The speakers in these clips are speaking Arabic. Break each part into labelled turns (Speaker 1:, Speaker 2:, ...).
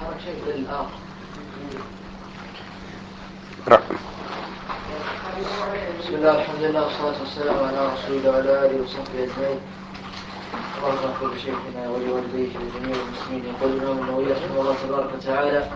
Speaker 1: بسم الله الحمد لله والصلاة والسلام على رسول الله وعلى آله وصحبه أجمعين. اللهم اغفر لشيخنا ولوالديه ولجميع المسلمين. يقول الإمام النووي رحمه الله تبارك وتعالى: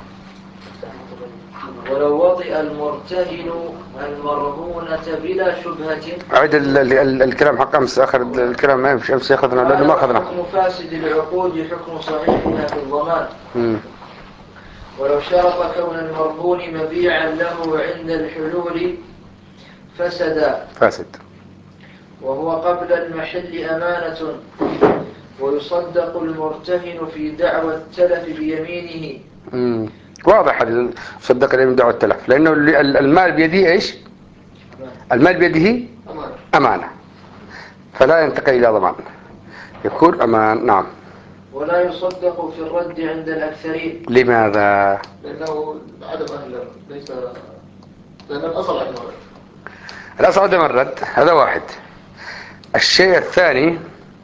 Speaker 1: ولو وطئ المرتهن المرهونة بلا شبهة.
Speaker 2: أعد الكلام حق أمس، آخر الكلام ما يمشي أمس يأخذنا لأنه ما أخذنا.
Speaker 1: حكم فاسد العقود حكم صحيحها في الضمان. ولو شرط كون المرهون مبيعا له عند الحلول فاسد، وهو قبل المحل أمانة، ويصدق المرتهن في دعوى التلف بيمينه.
Speaker 2: واضح صدق اليمين دعوى التلف، لأنه المال بيده إيش؟ المال بيده أمانة، فلا ينتقل إلى ضمان، يكون أمان. نعم.
Speaker 1: ولا يصدق في الرد عند الأكثرين.
Speaker 2: لماذا؟
Speaker 3: لأنه عدم أهله، ليس لأن الأصل عدم الرد.
Speaker 2: الأصل عدم الرد، هذا واحد. الشيء الثاني،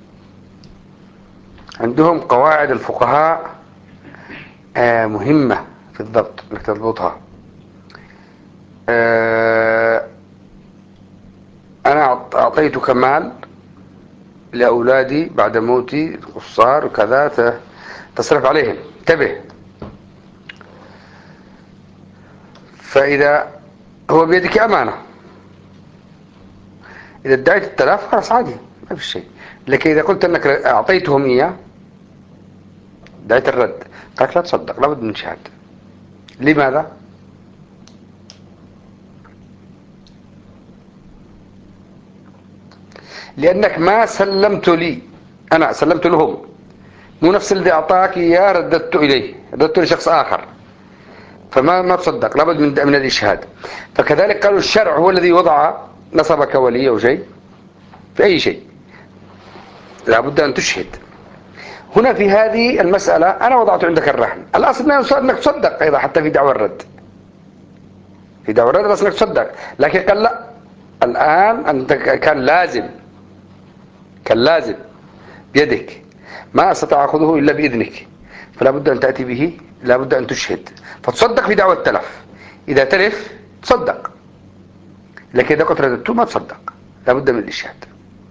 Speaker 2: عندهم قواعد الفقهاء مهمة في الضبط، انك تضبطها. أنا أعطيتك مال لأولادي بعد موتي، القصار وكذا، تصرف عليهم، انتبه. فإذا هو بيدك أمانة، إذا ادعيت التلف خلاص عادي، ما في شيء. لكن إذا قلت أنك أعطيتهم إياه، ادعيت الرد، قالت لا تصدق، لابد من شهادة. لماذا؟ لأنك ما سلمت لي، أنا سلمت لهم، مو نفس الذي أعطاك إياه رددت إليه، رددت لشخص آخر، فما تصدق، لابد من الإشهاد. فكذلك قالوا الشرع هو الذي وضع نصبك ولي أو شيء في أي شيء، لابد أن تشهد. هنا في هذه المسألة أنا وضعت عندك الرهن، الأصل أنك تصدق أيضا، حتى في دعوى الرد، في دعوى الرد الأصل أنك تصدق، لكن قال لا، الآن أنت كان لازم بيدك، ما استطاع أخذه إلا بإذنك، فلا بد أن تأتي به، لا بد أن تشهد، فتصدق في دعوى التلف. إذا تلف تصدق، لكن إذا قلت رددته ما تصدق، لا بد من الإشهاد.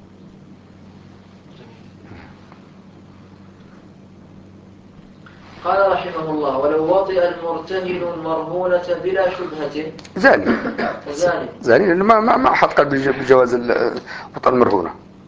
Speaker 1: قال رحمه الله: ولو وطئ المرتهن المرهونة بلا شبهة
Speaker 2: زاني لأنه ما حط قلب بجواز وطئ المرهونة.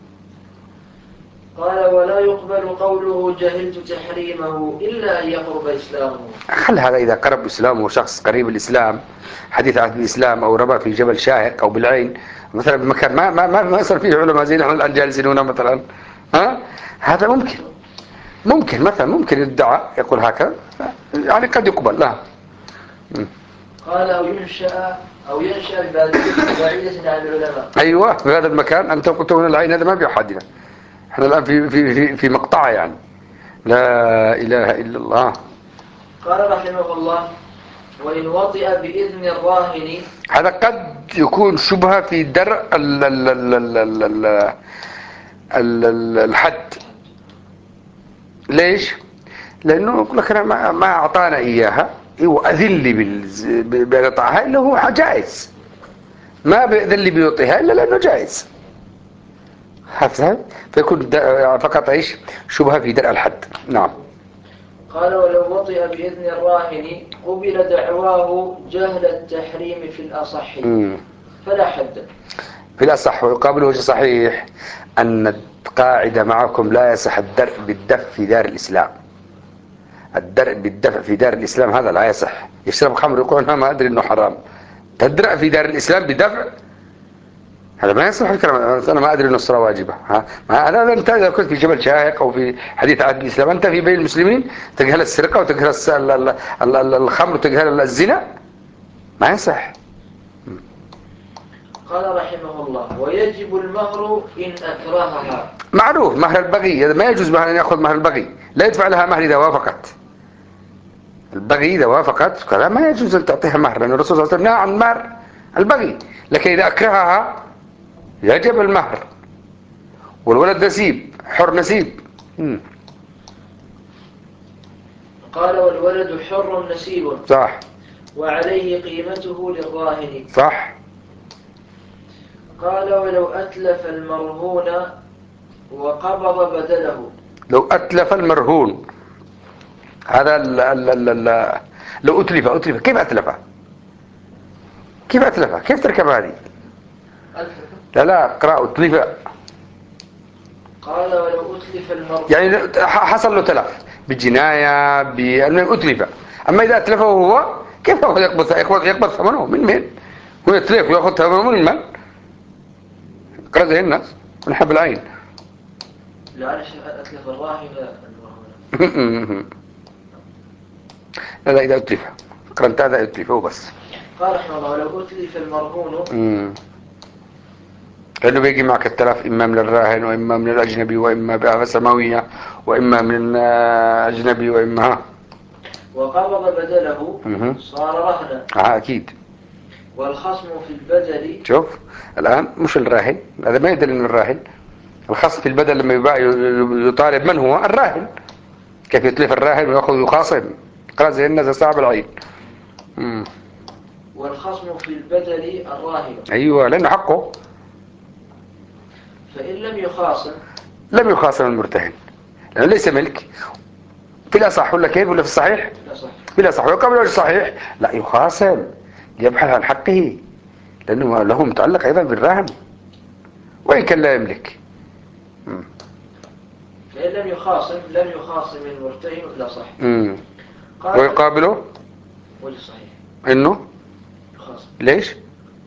Speaker 1: قال: ولا يقبل قوله جهلت تحريمه إلا أن يقرب إسلامه.
Speaker 2: خل هذا إذا قرب إسلامه، شخص قريب الإسلام، حديث عهد الإسلام، أو ربى في جبل شاهق أو بالعين مثلا، بمكان ما يصير فيه علماء زي نحن الآن جالسين هنا مثلا، هذا ممكن مثلا، ممكن يدعى يقول هكذا، يعني قد يقبل. لا.
Speaker 1: قال: أو ينشأ بعيدة عن العلماء.
Speaker 2: أيوة، في هذا المكان أنت قلت هنا العين، هذا ما بيحدنا، احنا الآن في مقطعة يعني. لا إله إلا الله.
Speaker 1: قال رحمه الله: وإن وطئ بإذن الراهن.
Speaker 2: هذا قد يكون شبهة في درء الحد. ليش؟ لأنه يقول لك أنا ما أعطانا إياها، وأذن لي بإعطائها إلا هو جائز، ما بإذن لي بيعطيها إلا لأنه جائز. هذا فيكون فقط إيش؟ شبهة في درء الحد. نعم.
Speaker 1: قال: ولو وطئ بإذن الراهن قبل دعواه جهل التحريم في الأصح فلا حد.
Speaker 2: في الأصح، ويقابل وجه صحيح أن القاعدة معكم لا يصح الدرء بالدف في دار الإسلام. الدرء بالدفع في دار الإسلام هذا لا يصح. يشرب خمر يقول أنا ما أدري أنه حرام، تدرأ في دار الإسلام بدفع، هذا ما يصح الكلام. أنا ما أدري أن الصلاة واجبة. أنا أنت إذا كنت في جبل شاهق أو في حديث عهد الإسلام، أنت في بين المسلمين تجهل السرقة وتجهل الخمر وتجهل الزنا، ما يصح.
Speaker 1: قال رحمه الله: ويجب المهر إن أكرهها.
Speaker 2: معروف مهر البغي، هذا ما يجوز مهر أن يأخذ مهر البغي، لا يدفع لها مهر إذا وافقت. البغي إذا وافقت كذا ما يجوز أن تعطيها مهر، لأن الرسول صلى الله عليه وسلم نهى عن مهر البغي. لكن إذا أكرهها يجب المهر، والولد نسيب، حر نسيب.
Speaker 1: قال والولد حر نسيب
Speaker 2: صح
Speaker 1: وعليه قيمته للراهن.
Speaker 2: صح.
Speaker 1: قال ولو أتلف المرهون وقبض بدله.
Speaker 2: لو أتلف المرهون، هذا لو أتلف كيف أتلفه؟ كيف تركب هذه؟ لا اقرأ أتلف.
Speaker 1: قال ولو أتلف المرهون
Speaker 2: يعني حصل له تلف بجناية بالمهم أتلف. أما إذا أتلفه هو كيف يقبض ثمنه من مين؟ هو يتلف ويأخذ ثمنه من من؟ اقرأ زي الناس من حب العين.
Speaker 1: لعلش أتلف الراهن المرهون.
Speaker 2: لا إذا أتلف قرنت هذا أتلفه بس.
Speaker 1: قال رحمه الله ولو أتلف المرهون
Speaker 2: لأنه بيجي معك التلف إما من الراهن وإما من الأجنبي وإما بآفة سماوية وإما من أجنبي وإما
Speaker 1: وقبض بدله صار رهنا.
Speaker 2: أكيد.
Speaker 1: والخصم في البدل.
Speaker 2: شوف الآن مش الراهن، هذا ما يدل من الراهن. الخصم في البدل لما يطالب من هو الراهن. كيف يتلف الراهن ويأخذ يخاصم؟ قال زي الناس صعب العين.
Speaker 1: والخصم في البدل الراهن.
Speaker 2: أيوة لأنه حقه.
Speaker 1: فإن لم يخاصم
Speaker 2: لم يخاصم المرتهن لأنه ليس ملك. في الأصح ولا كيف ولا في الصحيح؟ في الأصح وقبل الصحيح لا يخاصم يبحث عن حقه لأنه له متعلق أيضا بالراهن وإن كان لا يملك.
Speaker 1: فإن لم يخاصم المرتهن إلا صح.
Speaker 2: ويقابله
Speaker 1: وجه صحيح
Speaker 2: إنه
Speaker 1: يخاصم.
Speaker 2: ليش؟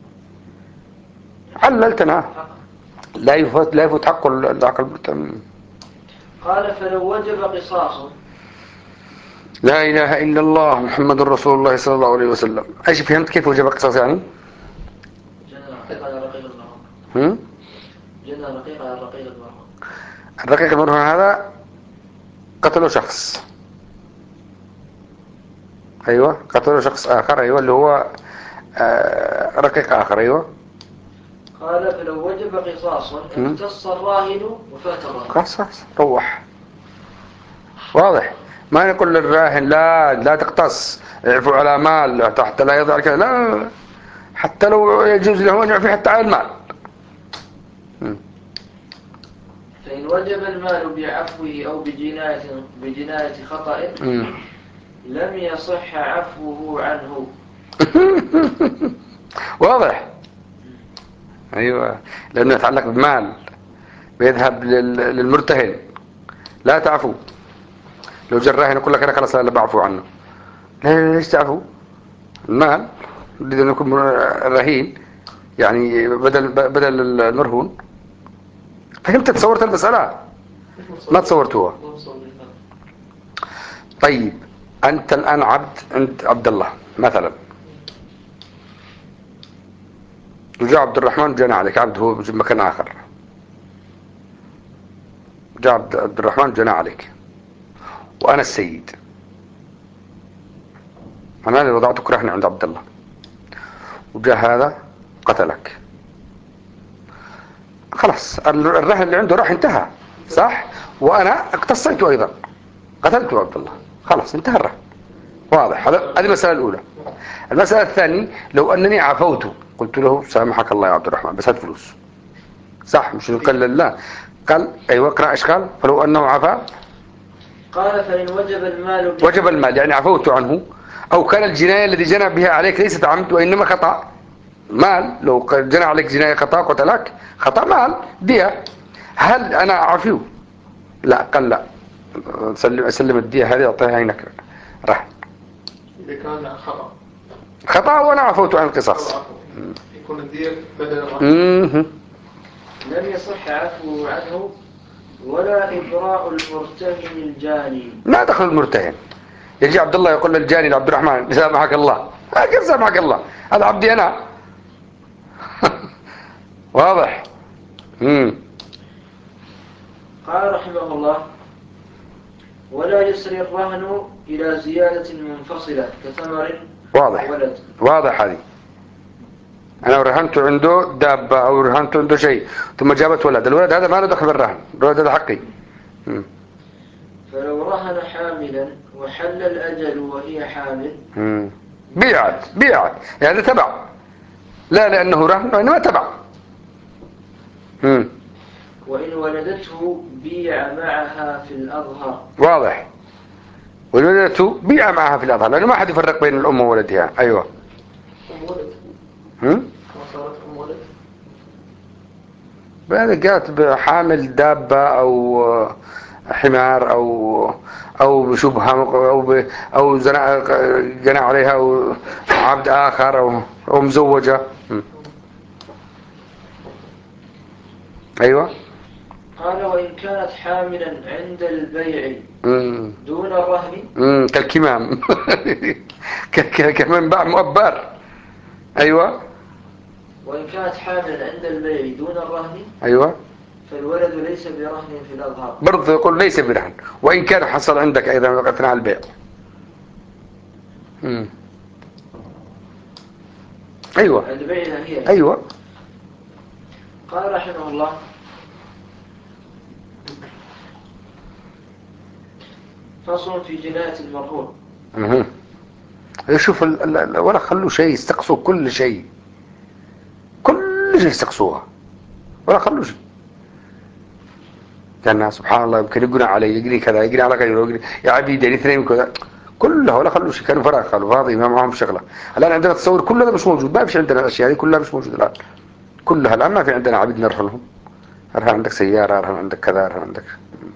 Speaker 2: عللتنا لا يفوت حق المرتهن.
Speaker 1: قال فلو وجب قصاص.
Speaker 2: لا إله إلا الله محمد رسول الله صلى الله عليه وسلم. أيش فهمت كيف وجب قصاص يعني؟
Speaker 1: جنى على رقيق المرهون. جنى رقيق على رقيق المرهون.
Speaker 2: الرقيق المرهون هذا قتله شخص. أيوة قتله شخص آخر. أيوة اللي هو رقيق آخر. أيوة.
Speaker 1: قال فلو وجب قصاص اختص الراهن وفات الراهن.
Speaker 2: قصاص روح واضح. ما نقول للراهن لا تقتص اعفو على مال حتى لا يضع كذا. لا حتى لو يجوز له أن يعفي حتى على المال.
Speaker 1: فإن وجب المال بعفوه أو بجناية خطأ لم يصح عفوه عنه.
Speaker 2: واضح. أيوة لأنه يتعلق بمال بيذهب للمرتهن لا تعفو. لو جاء الراهن يقول لك أنا خلاص لا بعفو عنه. ليش تعفو؟ المال يريد أن يكون رهين يعني بدل المرهون. فهمت؟ تصورت المسألة؟ ما تصورتوها. طيب أنت الآن أنت عبد الله مثلا وجاء عبد الرحمن جانا عليك. عبد هو في مكان آخر. جاء عبد الرحمن جانا عليك وأنا السيد. أنا اللي وضعتك رهن عند عبد الله وجاء هذا قتلك. خلاص الرهن اللي عنده راح انتهى صح. وأنا اقتصيته أيضا قتلته عبد الله. خلاص انتهى الرهن. واضح. هذه المسألة الأولى. المسألة الثانية لو أنني عفوته قلت له سامحك الله يا عبد الرحمن بس هات فلوس. صح مش قال لا قال أيوة اقرأ إيش قال فلو أنه عفا.
Speaker 1: قال فإن
Speaker 2: وجب المال يعني عفوت عنه أو كان الجناية الذي جنى بها عليك ليست عمد وإنما خطأ مال. لو جنى عليك جناية خطأ قتلك خطأ مال دية. هل أنا أعفيه؟ لا قال لا سلم الدية هذه أعطيها عينك راح.
Speaker 3: إذا كان
Speaker 2: خطأ وأنا عفوت عن القصاص
Speaker 3: يكون الدية بدل الرهن.
Speaker 1: لم يصح عفوه عنه ولا إبراء المرتهن الجاني.
Speaker 2: ما دخل المرتهن. يجي عبد الله يقول للجاني لعبد الرحمن سامحك الله. كيف سامحك الله؟ هذا عبدي أنا. واضح.
Speaker 1: قال رحمه الله ولا يسري الرهن إلى زيادة منفصلة كثمر
Speaker 2: واضح.
Speaker 1: ولد.
Speaker 2: واضح. هذه أنا رهنت عنده دابة أو رهنت عنده شيء ثم جابت ولد. الولد هذا ما له دخل بالرهن. الولد هذا حقي.
Speaker 1: فلو رهن حاملا وحل الأجل وهي حامل
Speaker 2: بيعت يعني تبع، لا لأنه رهن وإنما تبع.
Speaker 1: وإن ولدته بيع معها في الأظهر.
Speaker 2: واضح. ولدته بيع معها في الأظهر لأنه ما حد يفرق بين الأم وولدها. أيوة.
Speaker 3: أم ولد. ما صارت أم ولد.
Speaker 2: بعد جات حامل دابة أو حمار أو بشبهة أو جنى عليها أو عبد آخر أو مزوجة. أيوة.
Speaker 1: قال وإن كانت حاملا عند البيع دون الرهن.
Speaker 2: كالكمام. كمان باع مؤبر. أيوة.
Speaker 1: وإن كانت حاملا عند البيع دون الرهن.
Speaker 2: أيوة.
Speaker 1: فالولد ليس برهن في الأظهر.
Speaker 2: برضه يقول ليس برهن وإن كان حصل عندك أيضا أثناء البيع. أيوة.
Speaker 1: البيع هي.
Speaker 2: أيوة.
Speaker 1: قال رحمه الله فصل في جناية المرهون.
Speaker 2: شوف ولا خلوا شيء يستقصوا كل شيء يستقصوها ولا خلوا شيء. كان سبحان الله يمكن يقول علي يجري كذا يجري على غيره يا عبيد يعني اثنين كذا كلها ولا خلوا شيء. كانوا فراغ قالوا فاضي ما معهم شغله. الان عندنا تصور كل هذا مش موجود. ما فيش عندنا الاشياء هذه كلها مش موجوده الان. كلها الان ما في عندنا عبيد نرهن لهم. رهن عندك سياره رهن عندك كذا رهن عندك.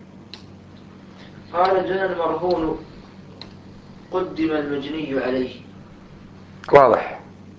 Speaker 1: قال جنى المرهون قدم المجني عليه.
Speaker 2: واضح.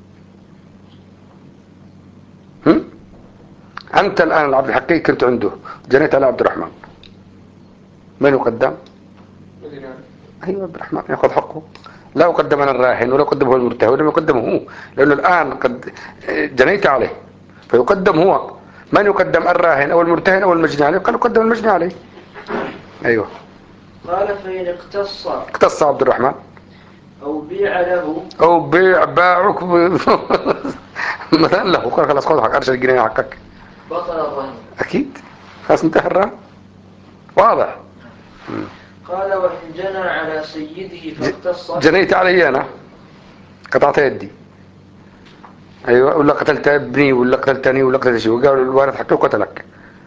Speaker 2: أنت الآن العبد الحقيقي كنت عنده جنيت على عبد الرحمن من يقدم؟ أيوة عبد الرحمن يأخذ حقه. لا يقدم أنا الراهن ولا يقدم هو المرتهن ولا يقدمه هو لأنه الآن قد جنيت عليه فيقدم هو. من يقدم الراهن أو المرتهن أو المجني عليه؟ قال يقدم المجني عليه. أيوة.
Speaker 1: قال فإن
Speaker 2: اقتص عبد الرحمن
Speaker 1: أو بيع له
Speaker 2: أو باعك مثلا له قال خلاص خذ حق أرجع الجنيه حقك
Speaker 1: بطل الرهن.
Speaker 2: أكيد خلاص انتهى الرهن. واضح.
Speaker 1: قال وإن جنى على سيده فاقتص.
Speaker 2: جنيت علي أنا قطعت يدي. أيوة. ولا قتلت ابني ولا قتلتني ولا قتلت شيء وقال الوارث حقه قتلك.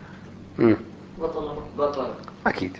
Speaker 1: بطل.
Speaker 2: أكيد.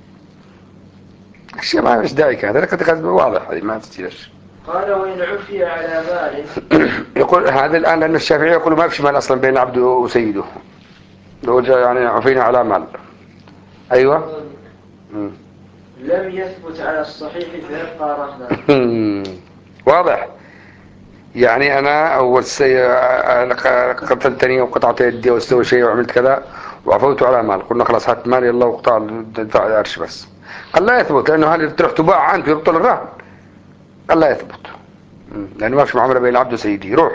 Speaker 2: الشيء ما فيش داعي كذا لكن واضح هذه ما تستيلش.
Speaker 1: قال وإن عفي على مال.
Speaker 2: يقول هذا الآن لأن الشافعي يقول ما فيش مال أصلا بين العبد وسيده. لو جاء يعني عفينا على مال. أيوة.
Speaker 1: لم يثبت على الصحيح فيبقى رهنا.
Speaker 2: واضح. يعني أنا أول قتلتني وقطعت يدي واستوى شيء وعملت كذا وعفوت على مال قلنا خلاص هات مالي الله وقطع الأرش بس. قال لا يثبت لأنه هل تروح تباع عنك ويبطل الرهن. قال لا يثبت لأنه ما فيش معاملة بين العبد وسيدي. روح.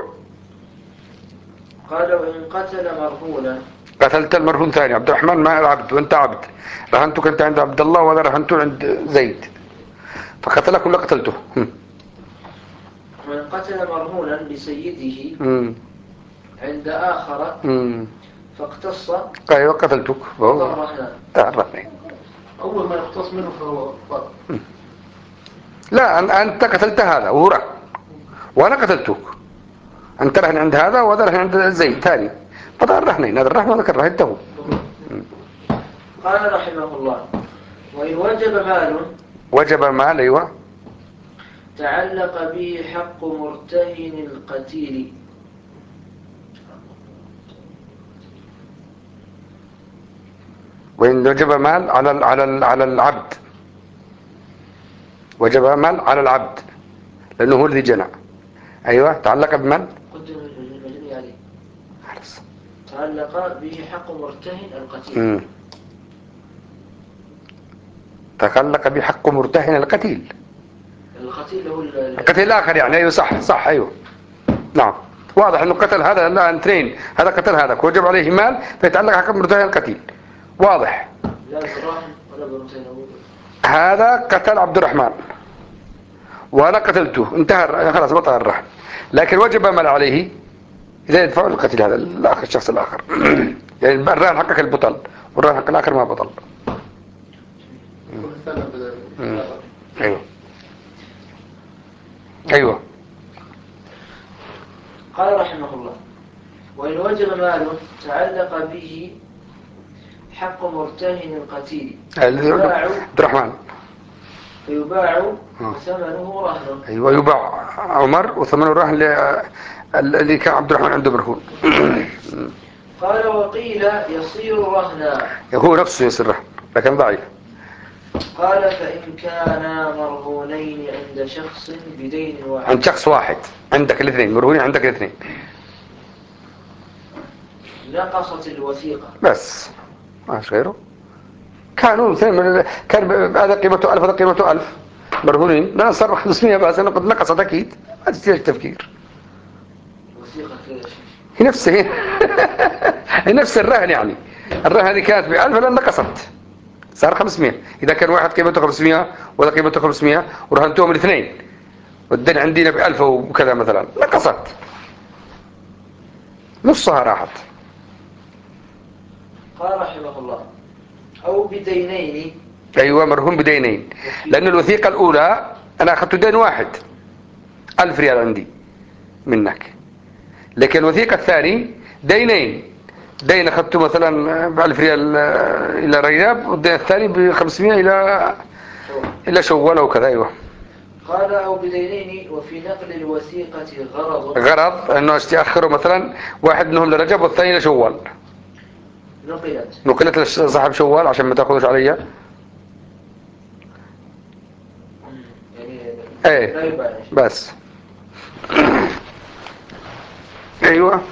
Speaker 1: قال وإن قتل مرهونا.
Speaker 2: قتلت المرهون ثاني عبد الرحمن ما العبد وانت عبد رهنتك انت عند عبد الله وهذا رهنته عند زيد فقتلك ولا قتلته.
Speaker 1: وإن قتل مرهونا لسيده عند آخر فاقتص.
Speaker 2: ايوه قتلتك
Speaker 1: الرهن.
Speaker 3: أول ما يقتص منه فهو باطل.
Speaker 2: لا أنت قتلت هذا وهو رهن وأنا قتلتك. أنت رهن عند هذا وهذا رهن عند زيد ثاني فضل الرهنين هذا الرهن وذاك الرهن انتهوا.
Speaker 1: قال رحمه الله وإن وجب مال.
Speaker 2: أيوة.
Speaker 1: تعلق به حق مرتهن القتيل.
Speaker 2: وإن وجب مال على العبد وجب مال على العبد لأنه هو الذي جنى. أيوة. تعلق بمن؟
Speaker 1: قدم المجني عليه. تعلق به حق مرتهن القتيل.
Speaker 2: تعلق به حق مرتهن القتيل.
Speaker 1: القتيل هو
Speaker 2: القتيل الآخر يعني. أيوة صح أيوة. نعم. واضح أنه قتل هذا لا اثنين هذا قتل هذا وجب عليه مال فيتعلق حق مرتهن القتيل. واضح.
Speaker 1: لا بالرهن ولا بالمرتهن.
Speaker 2: هذا قتل عبد الرحمن وأنا قتلته انتهى خلاص بطل الرهن لكن وجب مال عليه إذا يدفع القتيل هذا الآخر الشخص الآخر. يعني الرهن حقك البطل والرهن حق الآخر ما بطل.
Speaker 3: يكون الثمن بدل
Speaker 2: أيوة أيوة.
Speaker 1: قال رحمه الله: وإن وجب مال تعلق به حق مرتهن القتيل
Speaker 2: عبد الرحمن
Speaker 1: فيباع وثمنه رهن.
Speaker 2: أيوة، يباع عمر وثمنه رهن اللي كان عبد الرحمن عنده مرهون.
Speaker 1: قال: وقيل يصير رهنا.
Speaker 2: هو نفسه يصير رهن لكن ضعيف.
Speaker 1: قال: فإن كانا مرهونين عند شخص بدين واحد.
Speaker 2: عند شخص واحد، عندك الاثنين مرهونين، عندك الاثنين،
Speaker 1: نقصت الوثيقة
Speaker 2: بس ماش غيره. كانوا مثلا كان هذا قيمته 1000 هذا قيمته 1000 مرهونين، لا صار 500 بس أنا قد نقصت أكيد، ما تحتاج تفكير.
Speaker 1: وثيقة كذا شيء.
Speaker 2: هي نفسه هي نفس الرهن يعني. الرهن اللي كانت ب 1000 لأن نقصت صار 500. إذا كان واحد قيمته 500 ولا قيمته 500 ورهنتهم الاثنين والدين عندنا ب 1000 وكذا مثلا، نقصت نصها راحت.
Speaker 1: قال رحمه الله: أو بدينين.
Speaker 2: أيوة، مرهون بدينين، لأن الوثيقة الأولى أنا أخذت دين واحد 1000 ريال عندي منك، لكن الوثيقة الثاني دينين، دين أخذته مثلا ب1000 ريال إلى رياب، والدين الثاني ب500 إلى شوال أو كذا. أيوة.
Speaker 1: قال: أو بدينين وفي نقل الوثيقة
Speaker 2: غرض أنه أخره مثلا واحد منهم لرجب والثاني لشوال، نقلت لصاحب شوال عشان ما تأخذوش علي.
Speaker 1: يعني
Speaker 2: ايه بس. ايوه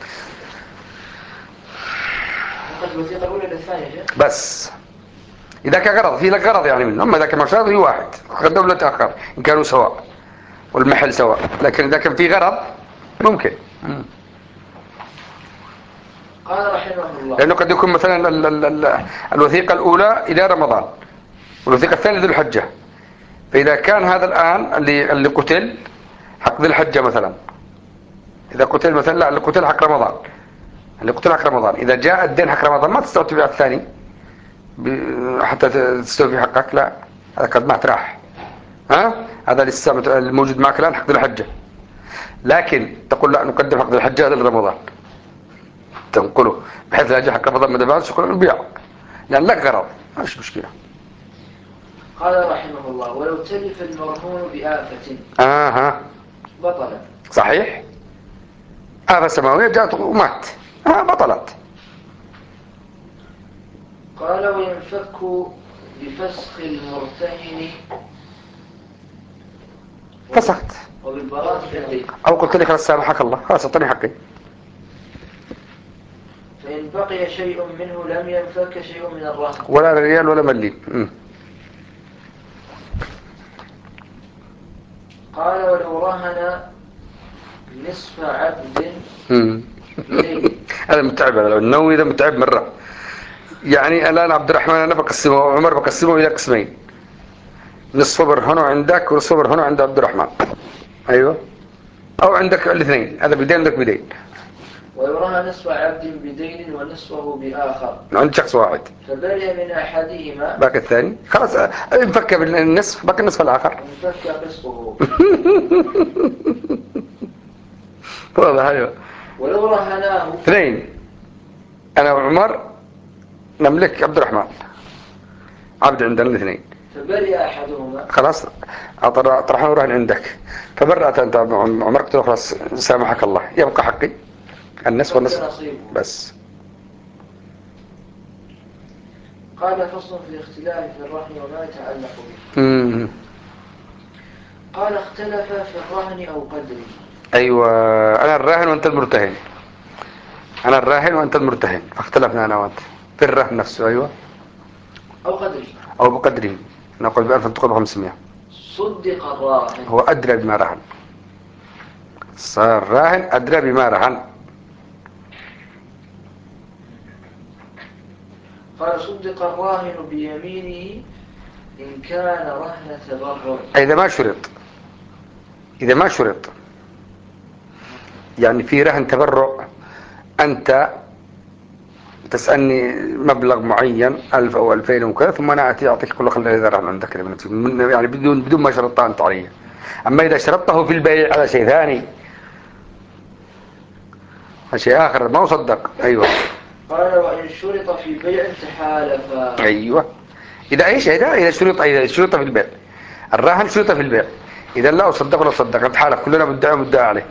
Speaker 1: الوثيقة الأولى للثانية
Speaker 2: بس إذا كان غرض في لك غرض يعني منه، أما إذا كان مشروط هي واحد قدم له تأخر إن كانوا سواء والمحل سواء، لكن إذا كان في غرض ممكن.
Speaker 1: قال رحمه الله:
Speaker 2: لأنه قد يكون مثلا الوثيقة الأولى إلى رمضان والوثيقة الثانية ذو الحجة، فإذا كان هذا الآن اللي قتل حق ذي الحجة مثلا، إذا قتل مثلا لا اللي قتل حق رمضان، اللي قتل حق رمضان، إذا جاء الدين حق رمضان ما تستوي تبيع الثاني حتى تستوفي حقك، لا هذا قد ما راح، هذا لسه الموجود معك الآن حق ذي الحجة، لكن تقول لا نقدم حق ذي الحجة هذا لرمضان تنقله بحيث لا يجي حق رمضان ما دفعش كل نبيع لأن لك غرض، مش مشكلة.
Speaker 1: قال رحمه الله: ولو تلف المرهون بآفة بطلت.
Speaker 2: صحيح، آفة سماوية جاءت ومات بطلت.
Speaker 1: قال: وينفك بفسخ المرتهن
Speaker 2: فسخت
Speaker 1: وبالبراءة في الدين،
Speaker 2: أو قلت لي خلاص سامحك الله خلاص اعطني حقي.
Speaker 1: فإن بقي شيء منه لم ينفك شيء من الرهن
Speaker 2: ولا ريال ولا مليم.
Speaker 1: قال: ولو رهن نصف عبد
Speaker 2: هذا متعب، هذا النووي هذا متعب مرة. يعني الآن عبد الرحمن أنا بقسمه وعمر بقسمه إلى قسمين، نصف برهنه عندك ونصف برهنه عند عبد الرحمن. أيوة، أو عندك الاثنين، هذا بدين عندك بدين.
Speaker 1: ويرهن نصف عبد بدين ونصفه بآخر
Speaker 2: عند شخص واحد،
Speaker 1: فبرئ من أحدهما
Speaker 2: باقي الثاني خلاص انفك بالنصف، باقي النصف الآخر
Speaker 1: انفك قسطه.
Speaker 2: واضح. أيوة.
Speaker 1: ولو رهناه
Speaker 2: اثنين، أنا وعمر نملك عبد الرحمن عبد عندنا الاثنين،
Speaker 1: فبرئ أحدهما
Speaker 2: خلاص طرحنا ورهن عندك، فبرأت أنت عمر قلت له خلاص سامحك الله يبقى حقي النصف والنصف بس.
Speaker 1: قال: فصل في الاختلاف في الرهن وما يتعلق به. قال: اختلف في الرهن أو قدره.
Speaker 2: أيوة، أنا الراهن وأنت المرتهن، أنا الراهن وأنت المرتهن، فاختلفنا أنا وأنت في الرهن نفسه. أيوة،
Speaker 1: أو قدره
Speaker 2: أو بقدره، نقول ب1000 تقول ب500.
Speaker 1: صدق الراهن،
Speaker 2: هو أدرى بما رهن، صار الراهن أدرى بما رهن.
Speaker 1: قال: صدق الراهن بيمينه إن كان رهن تبرع.
Speaker 2: إذا ما شرط، إذا ما شرط يعني في رهن تبرع، أنت تسألني مبلغ معين 1000 أو 2000 وكذا، ثم أنا أتي أعطيك كل خلال إذا رهن عندك يعني بدون ما شرطت أنت علي. أما إذا شرطته في البيع على شيء ثاني، شيء آخر ما صدق. أيوة.
Speaker 1: قال وإن شرط في بيع تحالفا.
Speaker 2: أيوة. إذا إيش إذا شرط في البيع، الراهن شرط في البيع، إذا لا أصدق ولا صدق نتحالف كلنا مدعي عليه.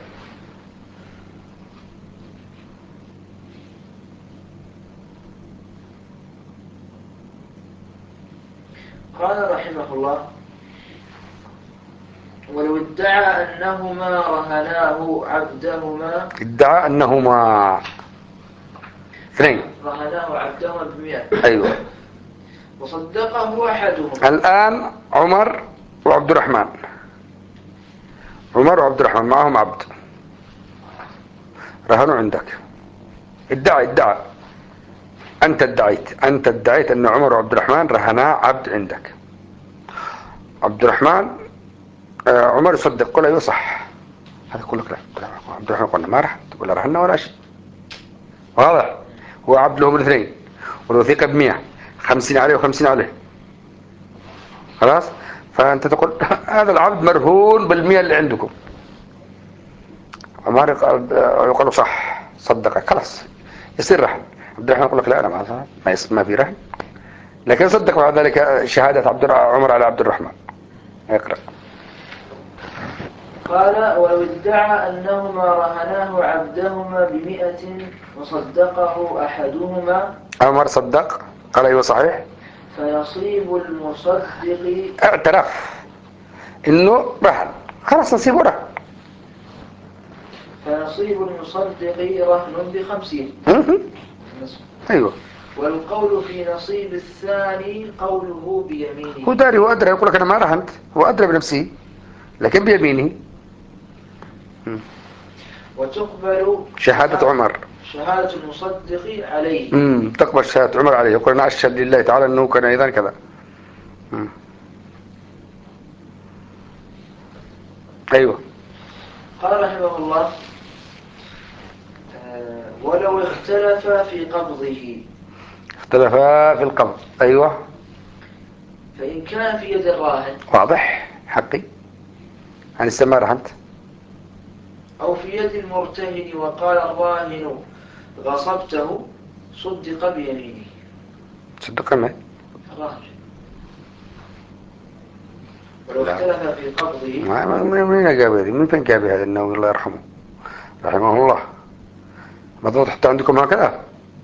Speaker 1: قال رحمه الله ولو ادعى أنهما رهناه عبدهما،
Speaker 2: ادعى أنهما اثنين
Speaker 1: رهناه عبدهما ب100.
Speaker 2: أيوة.
Speaker 1: وصدقه أحدهما.
Speaker 2: الآن عمر وعبد الرحمن، عمر وعبد الرحمن معهم عبد، رهنوا عندك، ادعى أنت ادعيت أن عمر وعبد الرحمن رهنا عبد عندك. عبد الرحمن عمر يصدق، قل أيوه صح، هذا يقول لك لا. عبد الرحمن قلنا ما رهن، تقول له رهنا ولا شيء. واضح. هو عبد لهم الاثنين والوثيقة ب100، 50 عليه و50 عليه، خلاص. فأنت تقول هذا العبد مرهون بال100 اللي عندكم. عمر يقول صح، صدقك، خلاص يصير رهن. عبد الرحمن يقول لك لا، أنا ما في رهن، لكن صدق بعد ذلك شهادة عمر على عبد الرحمن. اقرأ.
Speaker 1: قال ولو ادعى أنهما رهناه عبدهما ب100 وصدقه أحدهما،
Speaker 2: عمر صدق قال أيوه صحيح،
Speaker 1: فيصيب المصدق،
Speaker 2: اعترف إنه رهن، خلاص نصيبه رهن.
Speaker 1: فيصيب المصدق رهن ب50.
Speaker 2: أيوه.
Speaker 1: والقول في نصيب الثاني قوله بيمينه.
Speaker 2: هو داري، هو أدرى، يقول لك أنا ما رهنت، هو أدرى بنفسه لكن بيمينه.
Speaker 1: وتقبل
Speaker 2: شهادة عمر،
Speaker 1: شهادة المصدق عليه.
Speaker 2: تقبل شهادة عمر عليه، يقول أنا أشهد لله تعالى أنه كان أيضا كذا. أيوه.
Speaker 1: قال رحمه الله ولو اختلف في قبضه،
Speaker 2: اختلفا في القبض. أيوه.
Speaker 1: فإن كان في يد الراهن
Speaker 2: واضح حقي، أنا استمر رهنت،
Speaker 1: أو في يد المرتهن وقال الراهن غصبته، صدق بيمينه.
Speaker 2: صدقنا.
Speaker 1: الراهن ولو اختلف في قبضه.
Speaker 2: من جاب هذه؟ من فين جاب هذا النووي الله يرحمه رحمه الله؟ مضبوط حتى عندكم هكذا.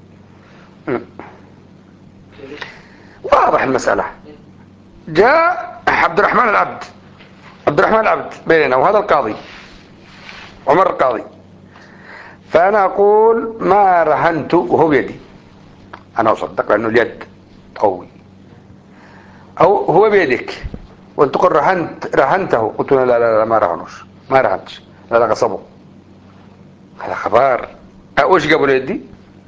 Speaker 2: واضح المسألة. جاء عبد الرحمن العبد بيننا وهذا القاضي عمر القاضي، فأنا أقول ما رهنت وهو بيدي، أنا أصدق لأنه اليد قوي، أو هو بيدك وأنت تقول رهنته، قلت له لا ما رهنتش، لا غصبه. هذا خبر. وش قبل يدي؟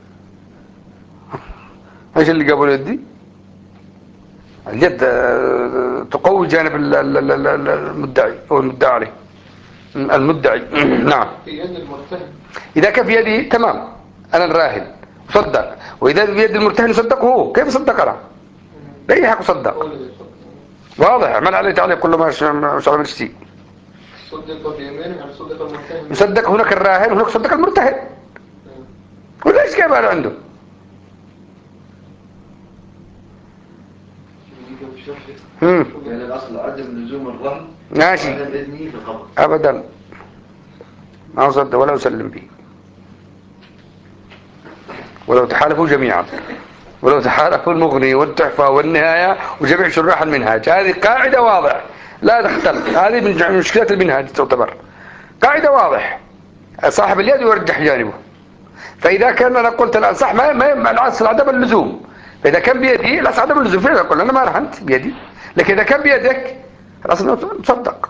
Speaker 2: ايش اللي قبل يدي؟ اليد تقوي جانب المدعي او المدعي عليه، المدعي. نعم.
Speaker 3: في يد المرتهن.
Speaker 2: اذا كان في يدي تمام انا الراهن صدق، واذا في يد المرتهن صدقه هو، كيف صدق انا؟ باي حق صدق؟ واضح. من عليه تعليق كل ما شاء الله شيء.
Speaker 3: صدق بيمينه يعني صدق المرتهن.
Speaker 2: يصدق هناك الراهن وهناك صدق المرتهن. وليش كيف هذا عنده؟
Speaker 4: يعني الأصل عدم لزوم الرهن
Speaker 2: ماشي
Speaker 4: وعدم إذنه في القبض.
Speaker 2: أبدا ما أصدق ولا أسلم به، ولو تحالفوا جميعا، ولو تحالفوا المغني والتحفة والنهاية وجميع شراح المنهاج، هذه قاعدة واضح لا تختلف، هذه من مشكلات المنهاج تعتبر قاعدة واضح. صاحب اليد يرجح جانبه، فإذا كان أنا قلت الآن صح ما الأصل عدم اللزوم، فإذا كان بيدي الأصل عدم اللزوم، فعلا أقول أنا ما رهنت بيدي، لكن إذا كان بيدك الأصل تصدق.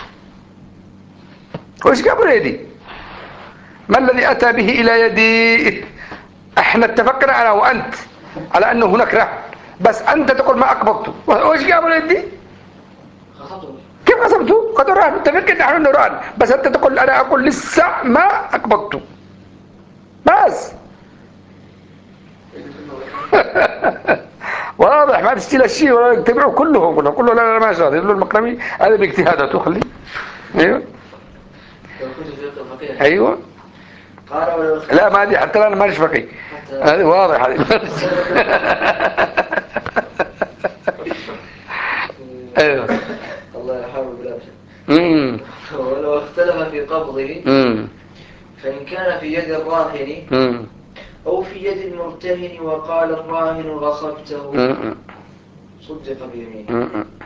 Speaker 2: وإيش قبل يدي؟ ما الذي أتى به إلى يدي؟ احنا اتفقنا أنا وأنت على أنه هناك رهن، بس أنت تقول ما أقبضته، وإيش قبل يدي؟ كيف غصبته؟ قد رهن، اتفقنا نحن أنه رهن، بس أنت تقول أنا أقول لسه ما أقبضته، بس واضح، ما تشتري الشيء ولا يتبعوا كلهم، كله لا لا ما شاء يقول له المكرمي هذا باجتهاداته خليه. ايوه
Speaker 1: لو كنت في فقيه.
Speaker 2: ايوه.
Speaker 1: قال ولو
Speaker 2: لا ما دي حتى انا ماليش فقيه، هذه واضح هذه. ايوه.
Speaker 1: الله يرحمه بالعافية.
Speaker 2: امم
Speaker 1: ولو اختلف في قبضه
Speaker 2: امم
Speaker 1: فإن كان في يد الراهن
Speaker 2: امم
Speaker 1: أو في يد المرتهن وقال الراهن غصبته صدق بيمينه.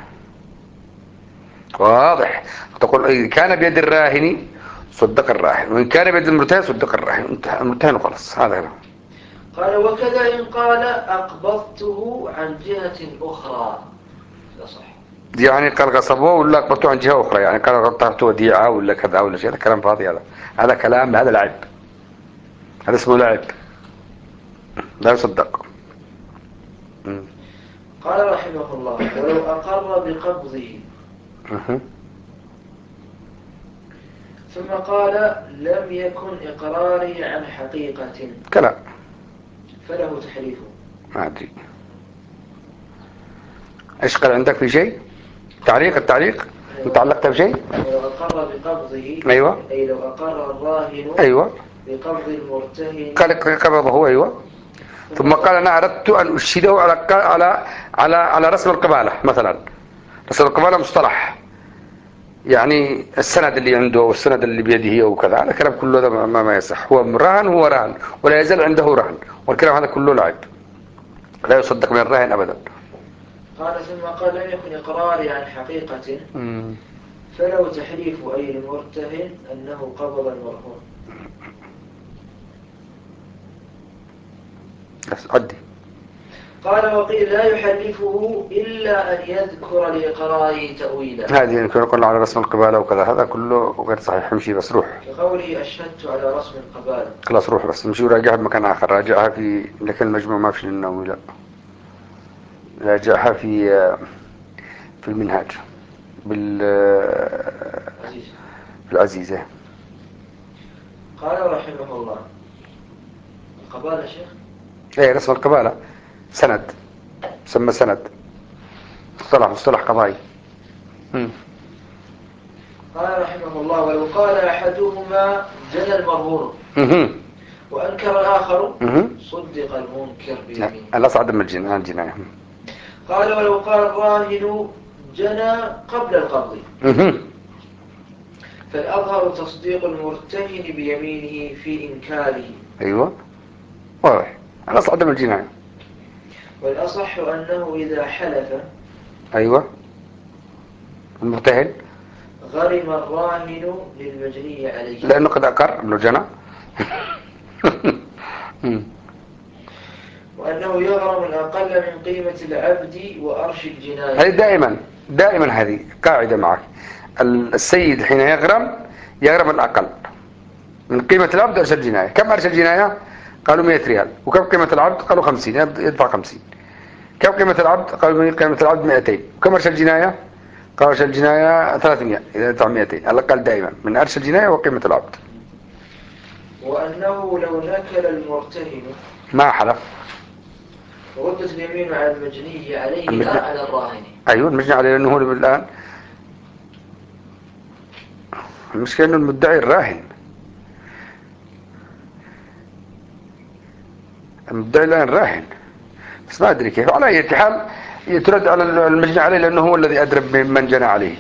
Speaker 2: واضح. تقول إن كان بيد الراهن صدق الراهن، وإن كان بيد المرتهن صدق الراهن، انتهى المرتهن وخلص. هذا هو.
Speaker 1: قال وكذا إن قال أقبضته عن جهة أخرى لا صح.
Speaker 2: يعني قال غصبوه ولا قبضته عن جهة أخرى، يعني قال قطعته وديعة ولا كذا ولا شيء، هذا كلام فاضي. هذا كلام، هذا لعب، هذا اسمه لعب، لا يصدق.
Speaker 1: قال رحمه الله ولو أقر بقبضه ثم قال لم يكن إقراري عن حقيقة
Speaker 2: كلام
Speaker 1: فله تحريفه.
Speaker 2: ما أدري إيش قال عندك في شيء تعليق؟ التعليق متعلقت بشيء.
Speaker 1: ولو أقر بقبضه
Speaker 2: أيوة.
Speaker 1: أي لو أقر الراهن
Speaker 2: أيوة.
Speaker 1: بقبض المرتهن
Speaker 2: قال قبضه. أيوة. ثم قال أنا أردت أن أشهده على رسم القبالة مثلا. رسم القبالة مصطلح، يعني السند اللي عنده والسند اللي بيده وكذا، هذا كلام كله ده ما يصح. هو رهن، هو رهن ولا يزال عنده رهن، والكلام هذا كله لعب، لا يصدق من الراهن أبدا.
Speaker 1: قال ثم قال لم يكن إقراري عن حقيقة فلو تحريف أي المرتهن أنه قبض المرهون.
Speaker 2: بس عدي.
Speaker 1: قال وقيل لا يحرفه إلا أن يذكر لإقراره تأويلا.
Speaker 2: هذه يمكن قلنا على رسم القبالة وكذا، هذا كله غير صحيح. امشي بس روح.
Speaker 1: كقوله أشهدت على رسم القبالة.
Speaker 2: خلاص روح بس، امشي وراجعها بمكان آخر. راجعها في، لكن المجموع ما في النووي، لا راجعها في المنهاج
Speaker 1: عزيز.
Speaker 2: بالعزيزة.
Speaker 1: قال رحمه الله القبالة شيخ.
Speaker 2: ايه رسم القبالة سند، سمى سند، مصطلح قضائي.
Speaker 1: قال رحمه الله ولو قال أحدهما جنى المرهون وأنكر الآخر صدق المنكر بيمينه.
Speaker 2: الأصعد من الجناية.
Speaker 1: قال ولو قال الراهن جنى قبل القبض فالأظهر تصديق المرتهن بيمينه في إنكاره.
Speaker 2: أيوة واضح، الأصعد من الجناية.
Speaker 1: والأصح أنه إذا حلف
Speaker 2: أيوة المرتهن
Speaker 1: غرم الراهن للمجني عليه
Speaker 2: لأنه قد أقر أنه جنى.
Speaker 1: وأنه يغرم الأقل من قيمة العبد وأرش الجناية.
Speaker 2: هذه دائما هذه قاعدة معك. السيد حين يغرم الأقل من قيمة العبد أرش الجناية. كم أرش الجناية؟ قالوا 100 ريال. وكم قيمة العبد؟ قالوا 50، يدفع 50. كم قيمة العبد؟ قالوا قيمة العبد 200. وكم أرش الجناية؟ قالوا أرش الجناية 300، إذا يدفع 200. الأقل دائما من أرش الجناية وقيمة العبد.
Speaker 1: وأنه لو نكل المرتهن
Speaker 2: ما حلف
Speaker 1: وردت اليمين على المجني عليه لا على الراهن.
Speaker 2: أيوة المجني عليه، لأنه هو الآن المشكلة أنه المدعي الراهن، المدعي الآن راهن، بس ما أدري كيف. على أي حال يترد على المجني عليه لأنه هو الذي أدرى بمن جنى عليه.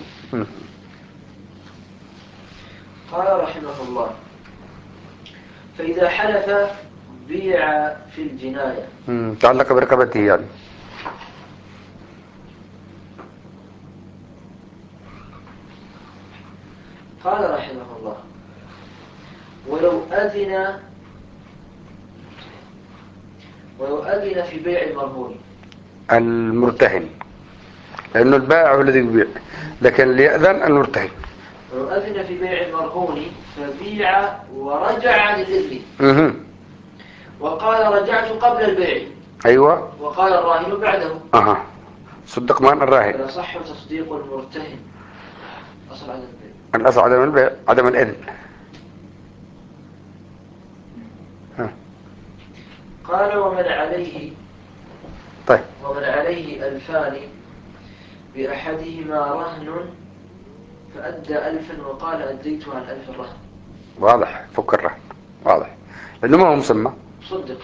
Speaker 1: قال رحمه الله فإذا حلف بيع في الجناية
Speaker 2: تعلق برقبته يعني.
Speaker 1: قال رحمه الله ولو أذن في بيع المرهون
Speaker 2: المرتهن، لأنه البائع هو الذي يبيع، لكن اللي يأذن المرتهن.
Speaker 1: ولو أذن في بيع المرهون فبيع ورجع عن الإذن وقال رجعت قبل البيع.
Speaker 2: أيوة.
Speaker 1: وقال الراهن بعده.
Speaker 2: صدق من الراهن.
Speaker 1: فلا صح تصديق المرتهن. أصل عدم البيع.
Speaker 2: الأصل عدم البيع، عدم الإذن.
Speaker 1: قال ومن عليه
Speaker 2: طيب.
Speaker 1: ومن عليه 2000 بأحدهما رهن فأدى 1000 وقال أديت عن 1000 الرهن.
Speaker 2: واضح، فك الرهن واضح لأنه ما هو مسمى.
Speaker 1: صدق.